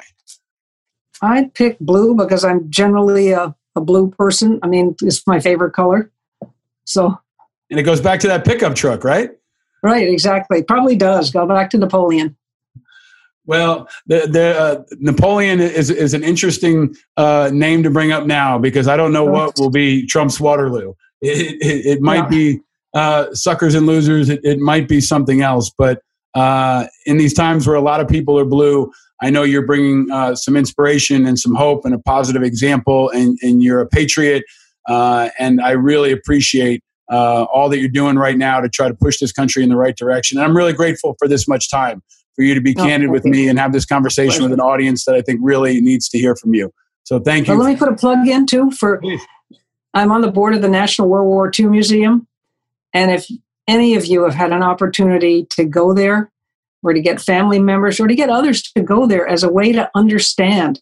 I'd pick blue because I'm generally a, a blue person. I mean, it's my favorite color. So, and it goes back to that pickup truck, right? Right, exactly. Probably does. Go back to Napoleon. Well, the, the uh, Napoleon is is an interesting uh, name to bring up now because I don't know what will be Trump's Waterloo. It, it, it might yeah. be uh, suckers and losers. It, it might be something else, but Uh, in these times where a lot of people are blue, I know you're bringing uh, some inspiration and some hope and a positive example, and, and you're a patriot. Uh, and I really appreciate uh, all that you're doing right now to try to push this country in the right direction. And I'm really grateful for this much time, for you to be oh, candid with you. me and have this conversation with an audience that I think really needs to hear from you. So thank you. Well, let me put a plug in, too. For I'm on the board of the National World War Two Museum. And if any of you have had an opportunity to go there or to get family members or to get others to go there as a way to understand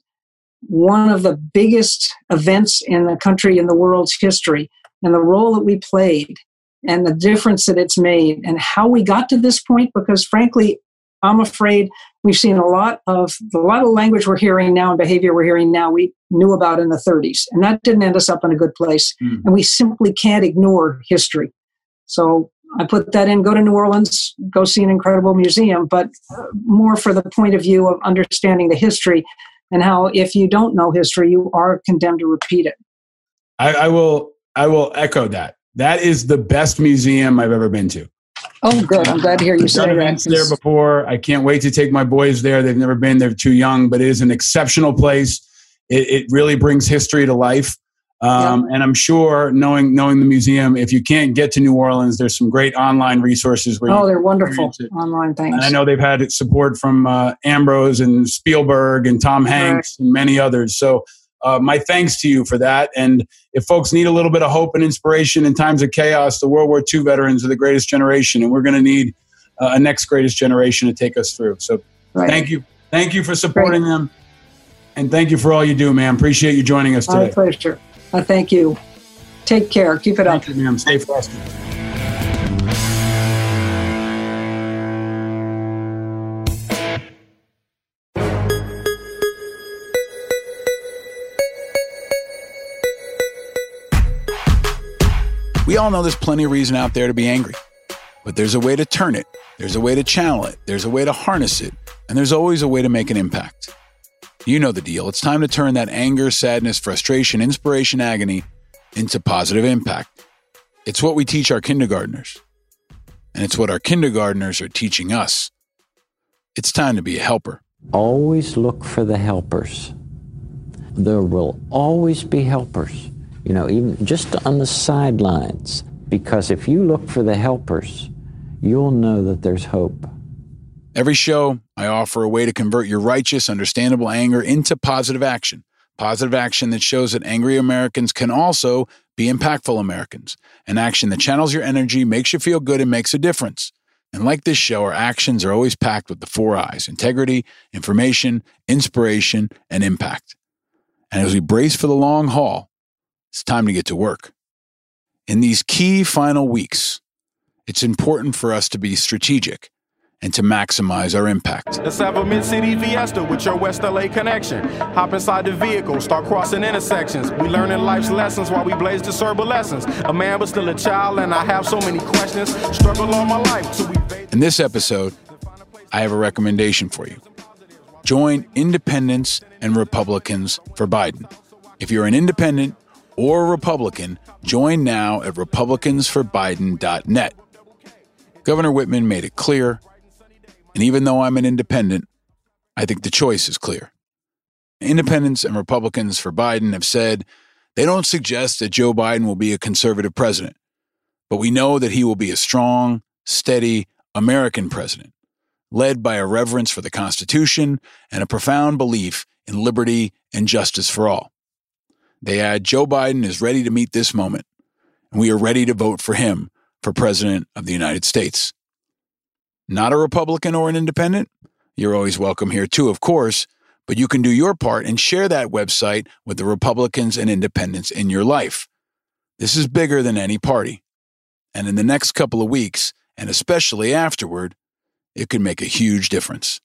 one of the biggest events in the country, in the world's history, and the role that we played and the difference that it's made and how we got to this point, because frankly, I'm afraid we've seen a lot of a lot of language we're hearing now and behavior we're hearing now we knew about in the thirties, and that didn't end us up in a good place. Mm. And we simply can't ignore history. So I put that in, go to New Orleans, go see an incredible museum, but more for the point of view of understanding the history and how if you don't know history, you are condemned to repeat it. I, I will I will echo that. That is the best museum I've ever been to. Oh, good. I'm glad to hear you say that. I've done events there before. I can't wait to take my boys there. They've never been. They're too young, but it is an exceptional place. It, it really brings history to life. Um, yep. And I'm sure, knowing knowing the museum, if you can't get to New Orleans, there's some great online resources. Where oh, you they're wonderful online things. And I know they've had support from uh, Ambrose and Spielberg and Tom Hanks right. and many others. So uh, my thanks to you for that. And if folks need a little bit of hope and inspiration in times of chaos, the World War Two veterans are the greatest generation, and we're going to need uh, a next greatest generation to take us through. So right. thank you. Thank you for supporting great. them. And thank you for all you do, ma'am. Appreciate you joining us today. My pleasure. Uh, thank you. Take care. Keep it thank up. You, ma'am. Stay frosty. We all know there's plenty of reason out there to be angry, but there's a way to turn it. There's a way to channel it. There's a way to harness it. And there's always a way to make an impact. You know the deal. It's time to turn that anger, sadness, frustration, inspiration, agony into positive impact. It's what we teach our kindergartners. And it's what our kindergartners are teaching us. It's time to be a helper. Always look for the helpers. There will always be helpers, you know, even just on the sidelines. Because if you look for the helpers, you'll know that there's hope. Every show, I offer a way to convert your righteous, understandable anger into positive action. Positive action that shows that angry Americans can also be impactful Americans. An action that channels your energy, makes you feel good, and makes a difference. And like this show, our actions are always packed with the four I's: integrity, information, inspiration, and impact. And as we brace for the long haul, it's time to get to work. In these key final weeks, it's important for us to be strategic and to maximize our impact. Let's have a mid-city fiesta with your West L A connection. Hop inside the vehicle, start crossing intersections. We learning life's lessons while we blaze the serba lessons. A man but still a child, and I have so many questions. Struggle all my life till we... In this episode, I have a recommendation for you. Join Independents and Republicans for Biden. If you're an independent or a Republican, join now at republicans for biden dot net. Governor Whitman made it clear, and even though I'm an independent, I think the choice is clear. Independents and Republicans for Biden have said they don't suggest that Joe Biden will be a conservative president, but we know that he will be a strong, steady American president, led by a reverence for the Constitution and a profound belief in liberty and justice for all. They add, Joe Biden is ready to meet this moment, and we are ready to vote for him for President of the United States. Not a Republican or an independent? You're always welcome here too, of course, but you can do your part and share that website with the Republicans and independents in your life. This is bigger than any party. And in the next couple of weeks, and especially afterward, it could make a huge difference.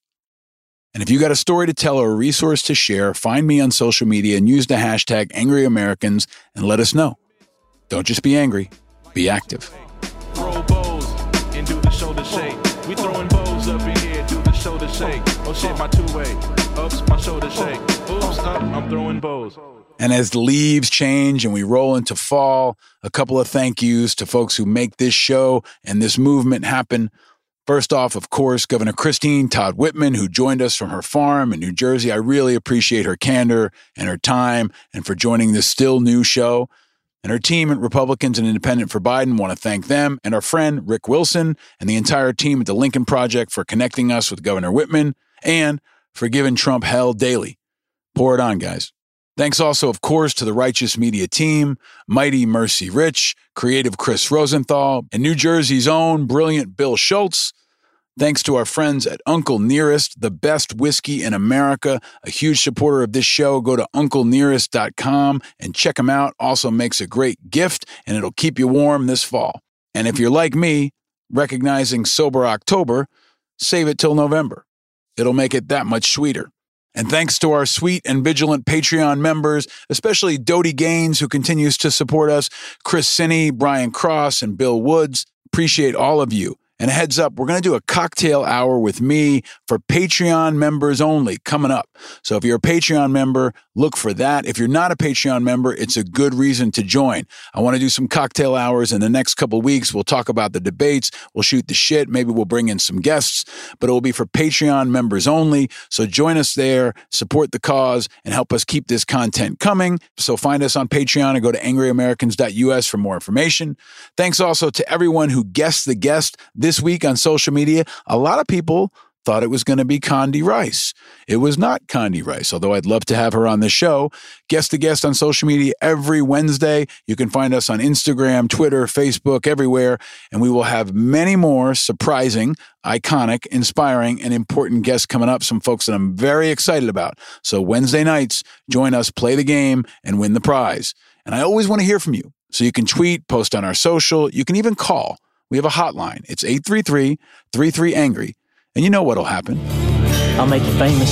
And if you got a story to tell or a resource to share, find me on social media and use the hashtag Angry Americans and let us know. Don't just be angry, be active. Throw bows and do the shoulder shake. We throwing bows up in here, do the shoulder shake. Oh shit, my two-way. Oops, my shoulder shake. Oops, up, I'm throwing bows. And as the leaves change and we roll into fall, a couple of thank yous to folks who make this show and this movement happen. First off, of course, Governor Christine Todd Whitman, who joined us from her farm in New Jersey. I really appreciate her candor and her time and for joining this still new show. And her team at Republicans and Independent for Biden want to thank them, and our friend Rick Wilson and the entire team at the Lincoln Project for connecting us with Governor Whitman and for giving Trump hell daily. Pour it on, guys. Thanks also, of course, to the Righteous Media team, Mighty Mercy Rich, creative Chris Rosenthal, and New Jersey's own brilliant Bill Schultz. Thanks to our friends at Uncle Nearest, the best whiskey in America, a huge supporter of this show. Go to uncle nearest dot com and check them out. Also makes a great gift, and it'll keep you warm this fall. And if you're like me, recognizing Sober October, save it till November. It'll make it that much sweeter. And thanks to our sweet and vigilant Patreon members, especially Dodie Gaines, who continues to support us, Chris Sinney, Brian Cross, and Bill Woods. Appreciate all of you. And a heads up, we're going to do a cocktail hour with me for Patreon members only coming up. So if you're a Patreon member, look for that. If you're not a Patreon member, it's a good reason to join. I want to do some cocktail hours in the next couple of weeks. We'll talk about the debates. We'll shoot the shit. Maybe we'll bring in some guests, but it will be for Patreon members only. So join us there, support the cause, and help us keep this content coming. So find us on Patreon and go to angry americans dot u s for more information. Thanks also to everyone who guessed the guest this week on social media. A lot of people thought it was going to be Condi Rice. It was not Condi Rice, although I'd love to have her on the show. Guest to guest on social media every Wednesday. You can find us on Instagram, Twitter, Facebook, everywhere, and we will have many more surprising, iconic, inspiring, and important guests coming up, some folks that I'm very excited about. So Wednesday nights, join us, play the game, and win the prize. And I always want to hear from you. So you can tweet, post on our social, you can even call. We have a hotline. It's eight three three, three three, angry. And you know what'll happen. I'll make you famous.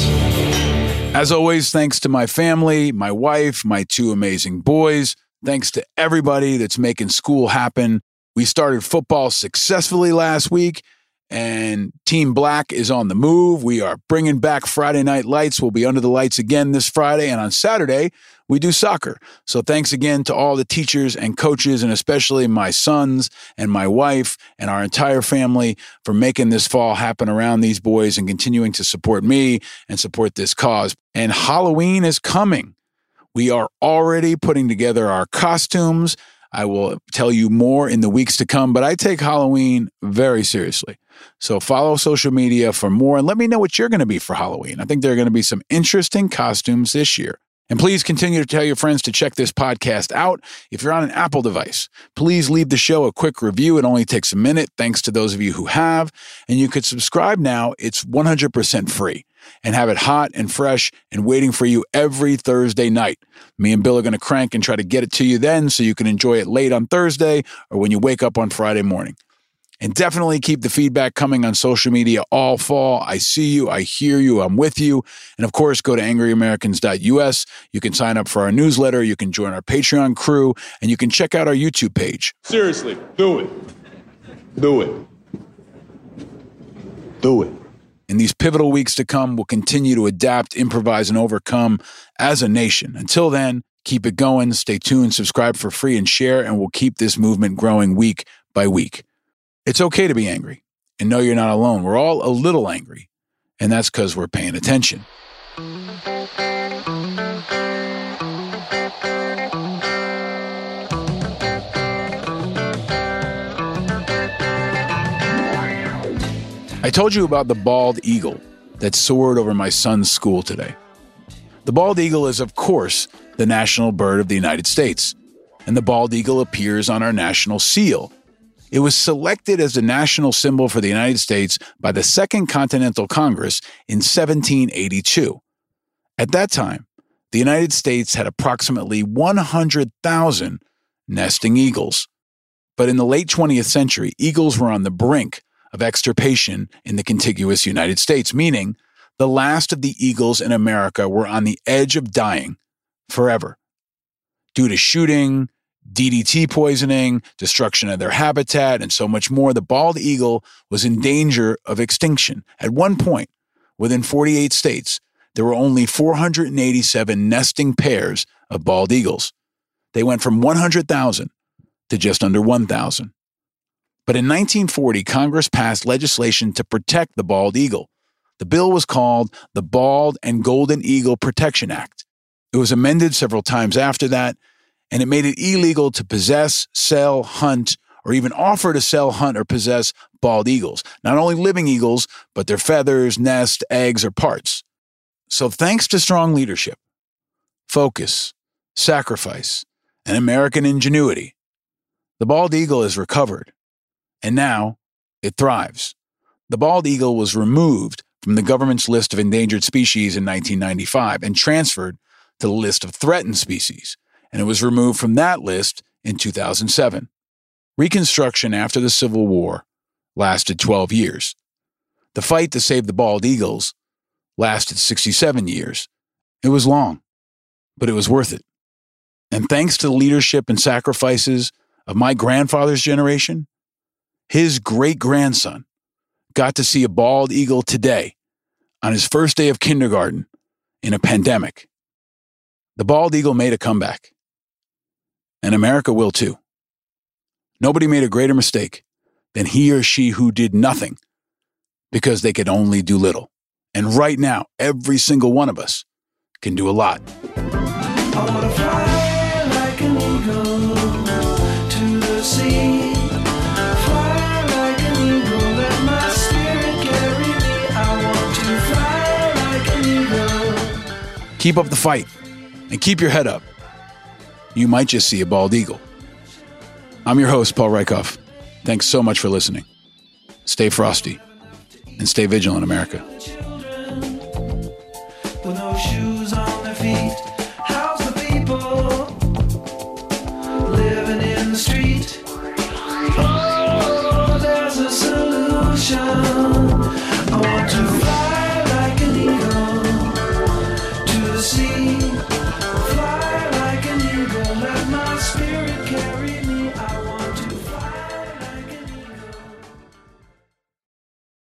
As always, thanks to my family, my wife, my two amazing boys. Thanks to everybody that's making school happen. We started football successfully last week, and Team Black is on the move. We are bringing back Friday Night Lights. We'll be under the lights again this Friday, and on Saturday, we do soccer. So thanks again to all the teachers and coaches, and especially my sons and my wife and our entire family for making this fall happen around these boys and continuing to support me and support this cause. And Halloween is coming. We are already putting together our costumes. I will tell you more in the weeks to come, but I take Halloween very seriously. So follow social media for more and let me know what you're going to be for Halloween. I think there are going to be some interesting costumes this year. And please continue to tell your friends to check this podcast out. If you're on an Apple device, please leave the show a quick review. It only takes a minute, thanks to those of you who have. And you could subscribe now. It's one hundred percent free. And have it hot and fresh and waiting for you every Thursday night. Me and Bill are going to crank and try to get it to you then so you can enjoy it late on Thursday or when you wake up on Friday morning. And definitely keep the feedback coming on social media all fall. I see you. I hear you. I'm with you. And of course, go to angry americans dot u s. You can sign up for our newsletter. You can join our Patreon crew. And you can check out our YouTube page. Seriously, do it. Do it. Do it. In these pivotal weeks to come, we'll continue to adapt, improvise, and overcome as a nation. Until then, keep it going. Stay tuned, subscribe for free, and share, and we'll keep this movement growing week by week. It's okay to be angry, and know you're not alone. We're all a little angry, and that's because we're paying attention. I told you about the bald eagle that soared over my son's school today. The bald eagle is, of course, the national bird of the United States, and the bald eagle appears on our national seal. It was selected as the national symbol for the United States by the Second Continental Congress in seventeen eighty-two. At that time, the United States had approximately one hundred thousand nesting eagles. But in the late twentieth century, eagles were on the brink of extirpation in the contiguous United States, meaning the last of the eagles in America were on the edge of dying forever. Due to shooting, D D T poisoning, destruction of their habitat, and so much more, the bald eagle was in danger of extinction. At one point, within forty-eight states, there were only four hundred eighty-seven nesting pairs of bald eagles. They went from one hundred thousand to just under one thousand. But in nineteen forty, Congress passed legislation to protect the bald eagle. The bill was called the Bald and Golden Eagle Protection Act. It was amended several times after that, and it made it illegal to possess, sell, hunt, or even offer to sell, hunt, or possess bald eagles. Not only living eagles, but their feathers, nest, eggs, or parts. So thanks to strong leadership, focus, sacrifice, and American ingenuity, the bald eagle is recovered. And now, it thrives. The bald eagle was removed from the government's list of endangered species in nineteen ninety-five and transferred to the list of threatened species, and it was removed from that list in two thousand seven. Reconstruction after the Civil War lasted twelve years. The fight to save the bald eagles lasted sixty-seven years. It was long, but it was worth it. And thanks to the leadership and sacrifices of my grandfather's generation, his great-grandson got to see a bald eagle today on his first day of kindergarten in a pandemic. The bald eagle made a comeback, and America will too. Nobody made a greater mistake than he or she who did nothing because they could only do little. And right now, every single one of us can do a lot. I wanna fly like an eagle to the sea. Keep up the fight and keep your head up. You might just see a bald eagle. I'm your host, Paul Rieckhoff. Thanks so much for listening. Stay frosty and stay vigilant, America. With no shoes on their feet, how's the people?